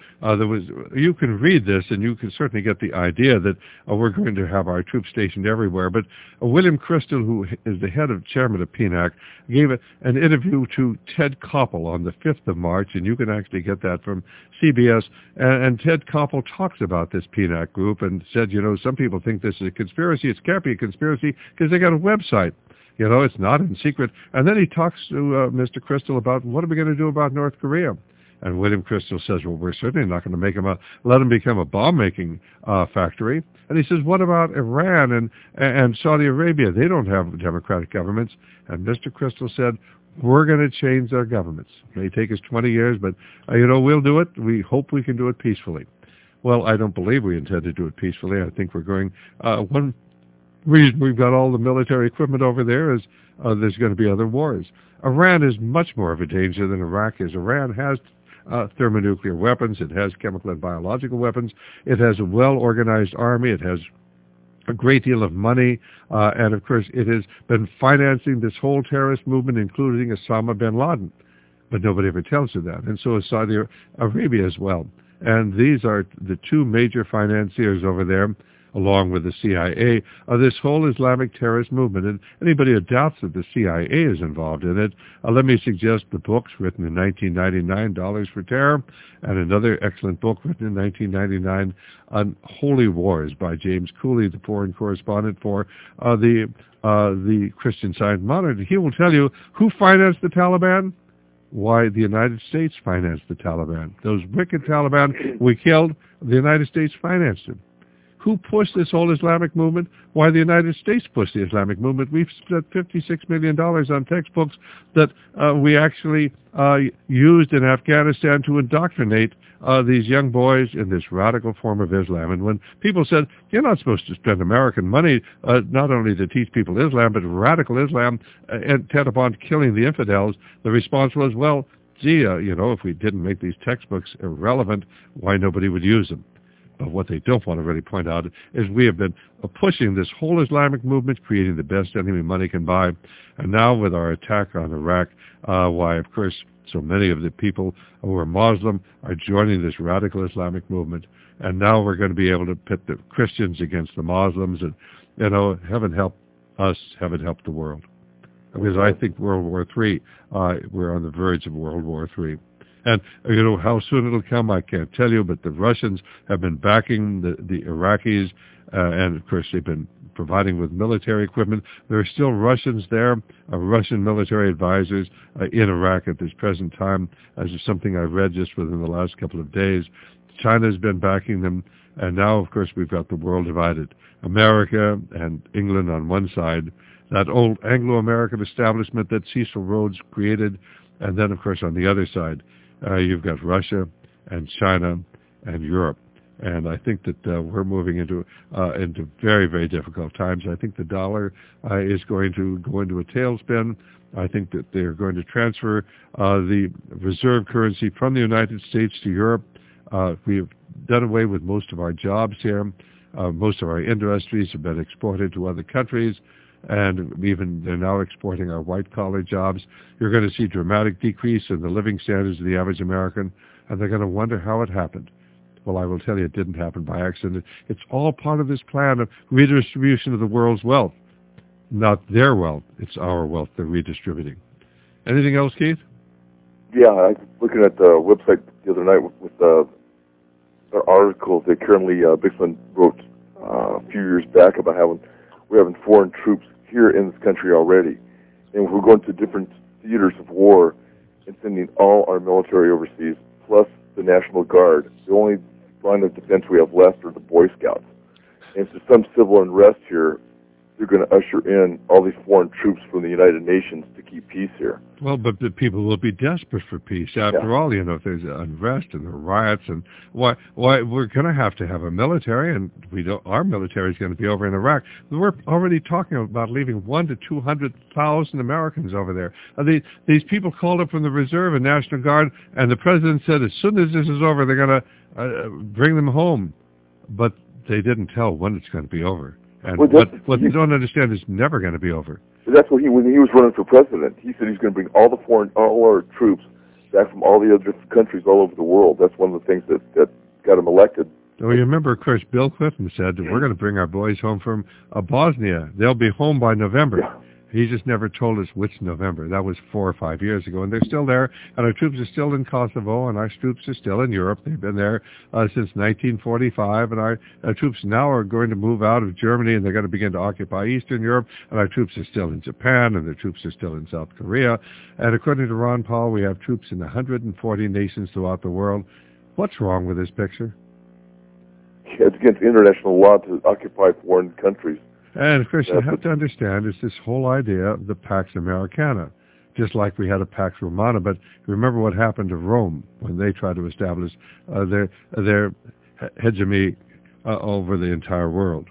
You can read this, and you can certainly get the idea that we're going to have our troops stationed everywhere. But William Crystal, who is the chairman of PNAC, gave an interview to Ted Koppel on the 5th of March, and you can actually get that from CBS. And Ted Koppel talks about this PNAC group and said, some people think this is a conspiracy. It can't be a conspiracy because they got a website. It's not in secret. And then he talks to Mr. Crystal about what are we going to do about North Korea. And William Crystal says, well, we're certainly not going to let him become a bomb-making factory. And he says, what about Iran and Saudi Arabia? They don't have democratic governments. And Mr. Crystal said, we're going to change their governments. It may take us 20 years, but, we'll do it. We hope we can do it peacefully. Well, I don't believe we intend to do it peacefully. I think we're going one reason we've got all the military equipment over there is there's going to be other wars. Iran is much more of a danger than Iraq is. Iran has thermonuclear weapons. It has chemical and biological weapons. It has a well-organized army. It has a great deal of money. And, of course, it has been financing this whole terrorist movement, including Osama bin Laden. But nobody ever tells you that. And so is Saudi Arabia as well. And these are the two major financiers over there, along with the CIA, of this whole Islamic terrorist movement. And anybody who doubts that the CIA is involved in it, let me suggest the books written in 1999, Dollars for Terror, and another excellent book written in 1999 on Holy Wars by James Cooley, the foreign correspondent for the Christian Science Monitor. He will tell you who financed the Taliban. Why, the United States financed the Taliban. Those wicked Taliban we killed, the United States financed them. Who pushed this whole Islamic movement? Why, the United States pushed the Islamic movement. We've spent $56 million on textbooks that we actually used in Afghanistan to indoctrinate these young boys in this radical form of Islam. And when people said, you're not supposed to spend American money not only to teach people Islam, but radical Islam, intent upon killing the infidels, the response was, well, gee, if we didn't make these textbooks irrelevant, why nobody would use them? But what they don't want to really point out is we have been pushing this whole Islamic movement, creating the best enemy money can buy. And now with our attack on Iraq, why, of course, so many of the people who are Muslim are joining this radical Islamic movement. And now we're going to be able to pit the Christians against the Muslims. And, heaven help us, heaven help the world. Because I think World War III, we're on the verge of World War III. And, how soon it'll come, I can't tell you, but the Russians have been backing the Iraqis, and, of course, they've been providing with military equipment. There are still Russians there, Russian military advisors in Iraq at this present time, as is something I've read just within the last couple of days. China's been backing them, and now, of course, we've got the world divided. America and England on one side, that old Anglo-American establishment that Cecil Rhodes created, and then, of course, on the other side, you've got Russia and China and Europe. And I think that we're moving into very, very difficult times. I think the dollar is going to go into a tailspin. I think that they're going to transfer the reserve currency from the United States to Europe. We've done away with most of our jobs here. Most of our industries have been exported to other countries. and even they're now exporting our white-collar jobs. You're going to see dramatic decrease in the living standards of the average American, and they're going to wonder how it happened. Well, I will tell you, it didn't happen by accident. It's all part of this plan of redistribution of the world's wealth. Not their wealth, it's our wealth they're redistributing. Anything else, Keith? Yeah, I was looking at the website the other night with the article that Karen Lee Bixman wrote a few years back about how we're having foreign troops here in this country already. And we're going to different theaters of war and sending all our military overseas, plus the National Guard. The only line of defense we have left are the Boy Scouts. And if there's some civil unrest here, they're going to usher in all these foreign troops from the United Nations to keep peace here. Well, but the people will be desperate for peace. After all, you know, if there's unrest and the riots, and why we're going to have a military, and our military is going to be over in Iraq. We're already talking about leaving 100,000 to 200,000 Americans over there. These people called up from the Reserve and National Guard, and the president said as soon as this is over, they're going to bring them home. But they didn't tell when it's going to be over. And what they don't understand is never going to be over. That's what when he was running for president. He said he's going to bring all our troops back from all the other different countries all over the world. That's one of the things that got him elected. Well, you remember, of course, Bill Clinton said that we're going to bring our boys home from Bosnia. They'll be home by November. Yeah. He just never told us which November. That was 4 or 5 years ago, and they're still there. And our troops are still in Kosovo, and our troops are still in Europe. They've been there since 1945, and our troops now are going to move out of Germany, and they're going to begin to occupy Eastern Europe. And our troops are still in Japan, and their troops are still in South Korea. And according to Ron Paul, we have troops in 140 nations throughout the world. What's wrong with this picture? It's against international law to occupy foreign countries. And, of course, you have to understand is this whole idea of the Pax Americana, just like we had a Pax Romana. But remember what happened to Rome when they tried to establish their hegemony over the entire world.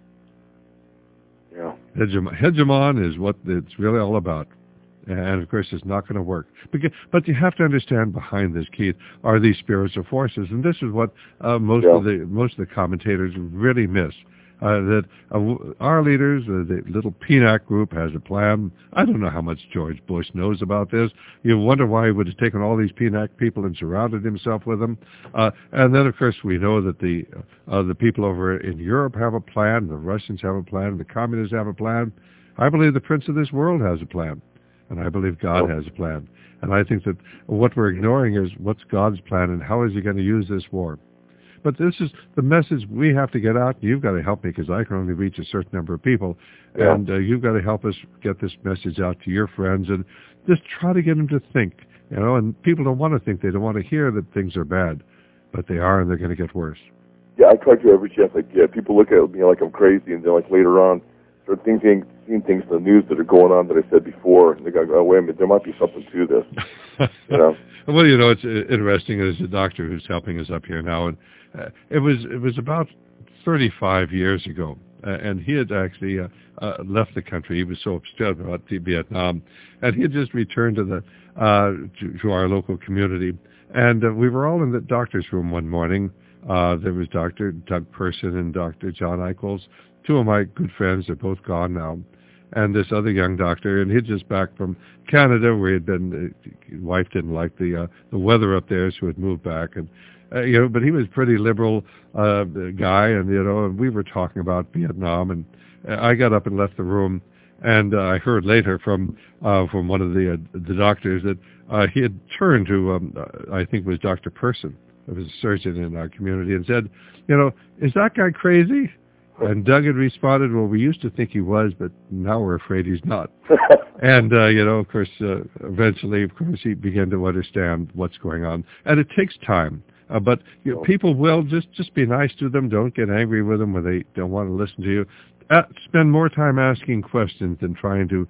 Yeah. Hegemon is what it's really all about. And, of course, it's not going to work. But you have to understand behind this, Keith, are these spiritual forces. And this is what most of the commentators really miss. That our leaders, the little PNAC group, has a plan. I don't know how much George Bush knows about this. You wonder why he would have taken all these PNAC people and surrounded himself with them. And then, of course, we know that the people over in Europe have a plan, the Russians have a plan, the communists have a plan. I believe the prince of this world has a plan, and I believe God has a plan. And I think that what we're ignoring is what's God's plan and how is he going to use this war. But this is the message we have to get out. You've got to help me because I can only reach a certain number of people. Yeah. And you've got to help us get this message out to your friends and just try to get them to think. You know, and people don't want to think. They don't want to hear that things are bad. But they are, and they're going to get worse. Yeah, I try to every chance I get. People look at me like I'm crazy, and then like later on start seeing things in the news that are going on that I said before. And they go, oh, wait a minute, there might be something to this. You know? Well, you know, it's interesting. There's a doctor who's helping us up here now, and it was about 35 years ago, and he had actually left the country. He was so upset about Vietnam, and he had just returned to our local community. And we were all in the doctor's room one morning. There was Dr. Doug Person and Dr. John Eichholz, two of my good friends. They're both gone now. And this other young doctor, and he'd just back from Canada, where he'd been. His wife didn't like the weather up there, so he'd moved back, and you know. But he was a pretty liberal guy, and you know, and we were talking about Vietnam, and I got up and left the room, and I heard later from one of the doctors that he had turned to I think it was Dr. Person, who was a surgeon in our community, and said, you know, is that guy crazy? And Doug had responded, well, we used to think he was, but now we're afraid he's not. And, you know, of course, eventually, of course, he began to understand what's going on. And it takes time. But you know, people will just be nice to them. Don't get angry with them when they don't want to listen to you. Spend more time asking questions than trying to,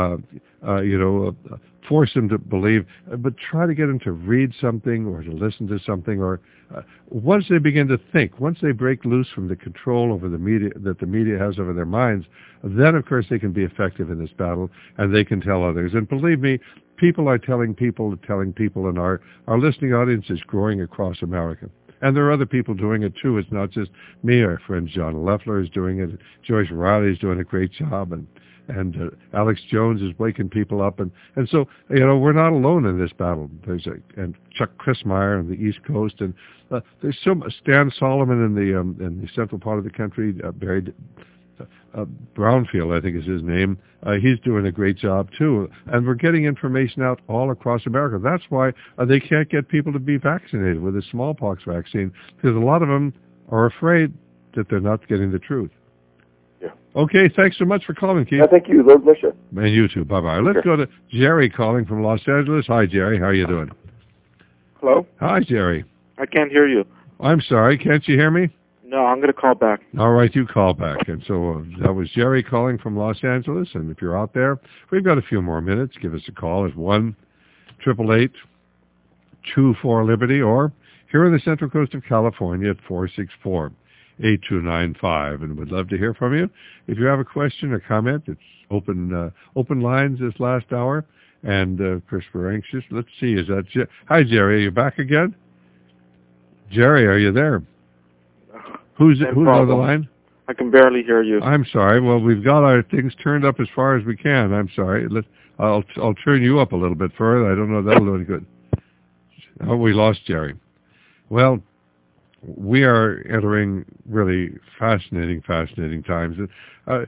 force them to believe. But try to get them to read something or to listen to something. Or once they begin to think, once they break loose from the control over the media that the media has over their minds, then of course they can be effective in this battle, and they can tell others. And believe me, people are telling people, and our listening audience is growing across America. And there are other people doing it too. It's not just me. Our friend John Leffler is doing it. Joyce Riley is doing a great job, and and Alex Jones is waking people up, and so we're not alone in this battle. And Chuck Crismier on the East Coast, and there's Stan Solomon in the central part of the country, buried. Brownfield, I think is his name. He's doing a great job too, and we're getting information out all across America. That's why they can't get people to be vaccinated with the smallpox vaccine, because a lot of them are afraid that they're not getting the truth. Yeah. Okay, thanks so much for calling, Keith. Yeah, thank you. Lord bless you. And you too. Bye-bye. Let's go to Jerry calling from Los Angeles. Hi, Jerry. How are you doing? Hello? Hi, Jerry. I can't hear you. I'm sorry. Can't you hear me? No, I'm going to call back. All right, you call back. And so that was Jerry calling from Los Angeles. And if you're out there, we've got a few more minutes. Give us a call at 1-888-24-LIBERTY, or here on the Central Coast of California at 464-8295. And we'd love to hear from you. If you have a question or comment, it's open lines this last hour. And, of course, we're anxious. Let's see. Is that Hi, Jerry. Are you back again? Jerry, are you there? Who's on the line? I can barely hear you. I'm sorry. Well, we've got our things turned up as far as we can. I'm sorry. I'll turn you up a little bit further. I don't know if that'll do any good. Oh, we lost Jerry. Well, we are entering really fascinating times. But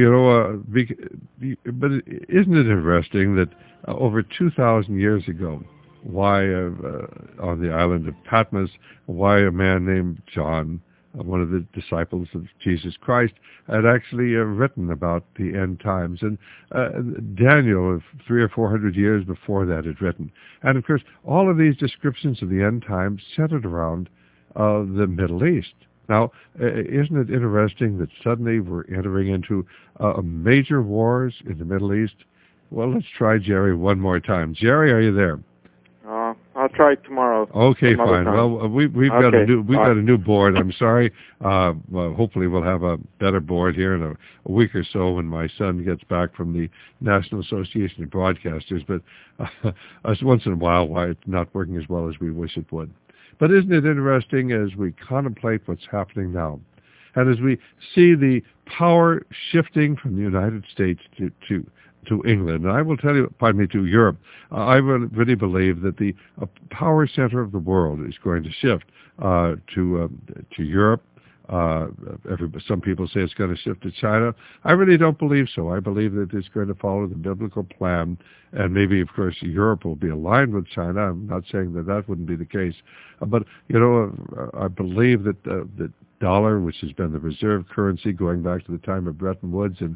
isn't it interesting that over 2,000 years ago, why on the island of Patmos, why a man named John, one of the disciples of Jesus Christ, had actually written about the end times. And Daniel, 300 or 400 years before that, had written. And, of course, all of these descriptions of the end times centered around the Middle East. Now, isn't it interesting that suddenly we're entering into major wars in the Middle East? Well, let's try Jerry one more time. Jerry, are you there? I'll try it tomorrow. Okay, fine. Well, we've got a new board. I'm sorry. Well, hopefully we'll have a better board here in a week or so when my son gets back from the National Association of Broadcasters. But once in a while, why it's not working as well as we wish it would. But isn't it interesting as we contemplate what's happening now, and as we see the power shifting from the United States to England, and I will tell you, to Europe. I really believe that the power center of the world is going to shift to Europe. Some people say it's going to shift to China. I really don't believe so. I believe that it's going to follow the biblical plan, and maybe, of course, Europe will be aligned with China. I'm not saying that wouldn't be the case, but I believe that the dollar, which has been the reserve currency going back to the time of Bretton Woods in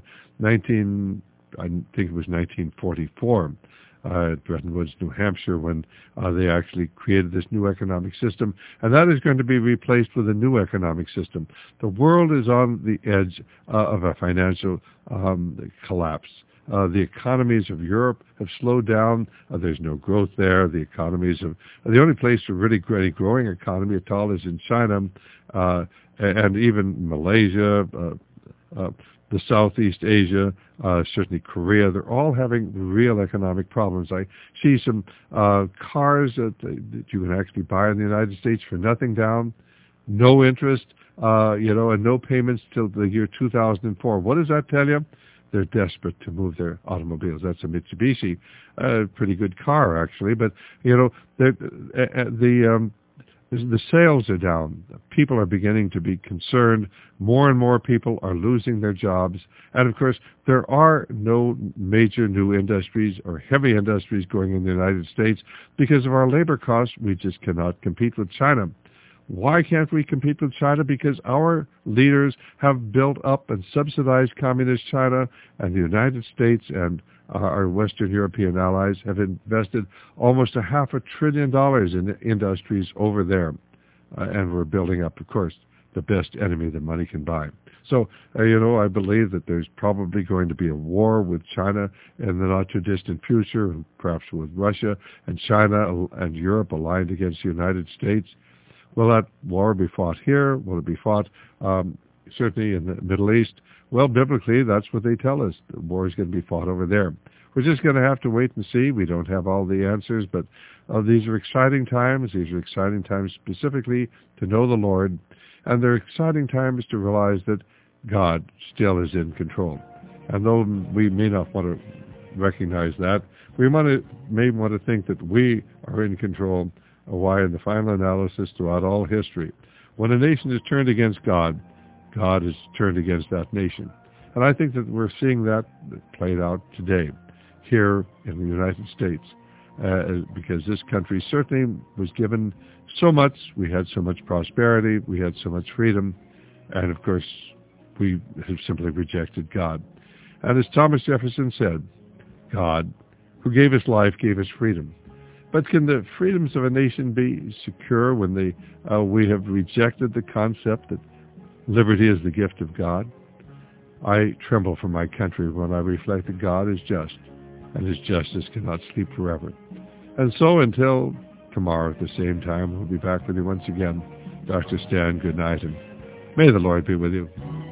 1944, at Bretton Woods, New Hampshire, when they actually created this new economic system. And that is going to be replaced with a new economic system. The world is on the edge of a financial collapse. The economies of Europe have slowed down. There's no growth there. The only place for really growing economy at all is in China, and even Malaysia, the Southeast Asia, certainly Korea. They're all having real economic problems. I see some cars that you can actually buy in the United States for nothing down, no interest, and no payments till the year 2004. What does that tell you? They're desperate to move their automobiles. That's a Mitsubishi, pretty good car actually, but the sales are down. People are beginning to be concerned. More and more people are losing their jobs. And, of course, there are no major new industries or heavy industries going in the United States because of our labor costs. We just cannot compete with China. Why can't we compete with China? Because our leaders have built up and subsidized communist China, and the United States and our Western European allies have invested almost $500 billion in industries over there. And we're building up, of course, the best enemy that money can buy. So, I believe that there's probably going to be a war with China in the not-too-distant future, and perhaps with Russia and China and Europe aligned against the United States. Will that war be fought here? Will it be fought certainly in the Middle East? Well, biblically, that's what they tell us. The war is going to be fought over there. We're just going to have to wait and see. We don't have all the answers, but these are exciting times. These are exciting times specifically to know the Lord, and they're exciting times to realize that God still is in control. And though we may not want to recognize that, we may want to think that we are in control of why, in the final analysis throughout all history, when a nation is turned against God, God is turned against that nation. And I think that we're seeing that played out today here in the United States, because this country certainly was given so much. We had so much prosperity. We had so much freedom. And, of course, we have simply rejected God. And as Thomas Jefferson said, God, who gave us life, gave us freedom. But can the freedoms of a nation be secure when we have rejected the concept that liberty is the gift of God? I tremble for my country when I reflect that God is just, and his justice cannot sleep forever. And so until tomorrow at the same time, we'll be back with you once again. Dr. Stan, good night, and may the Lord be with you.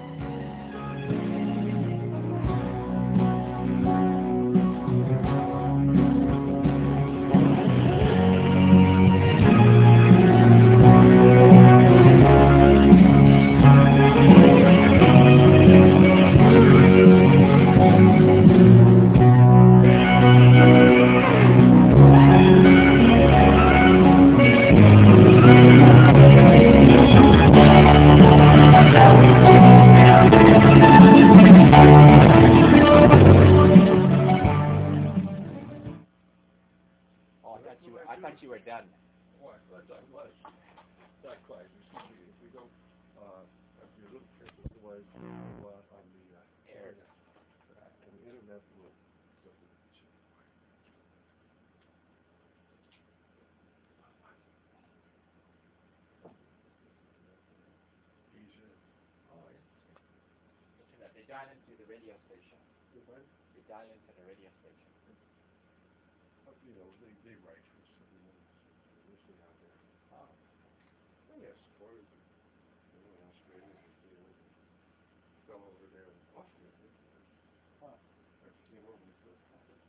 They dial into the radio station. They dial into the radio station. You know, they write for us every minute. Listening out there. Oh. Yes, supporters in Australia, New Zealand, fell over there in Austria. Huh. Came over and said,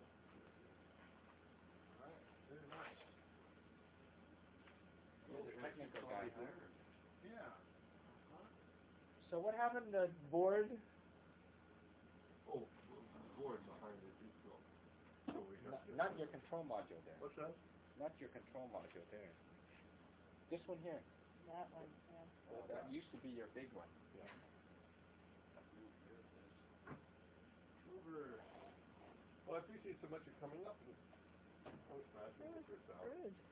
all right, very nice. You're the technical guy, huh? Yeah. So what happened to the board? Oh, the board behind the Duke bill. So we have Not your control module there. What's that? Not your control module there. This one here. That one, yeah. That used to be your big one. Yeah. Well, I appreciate so much you coming up. I was glad to hear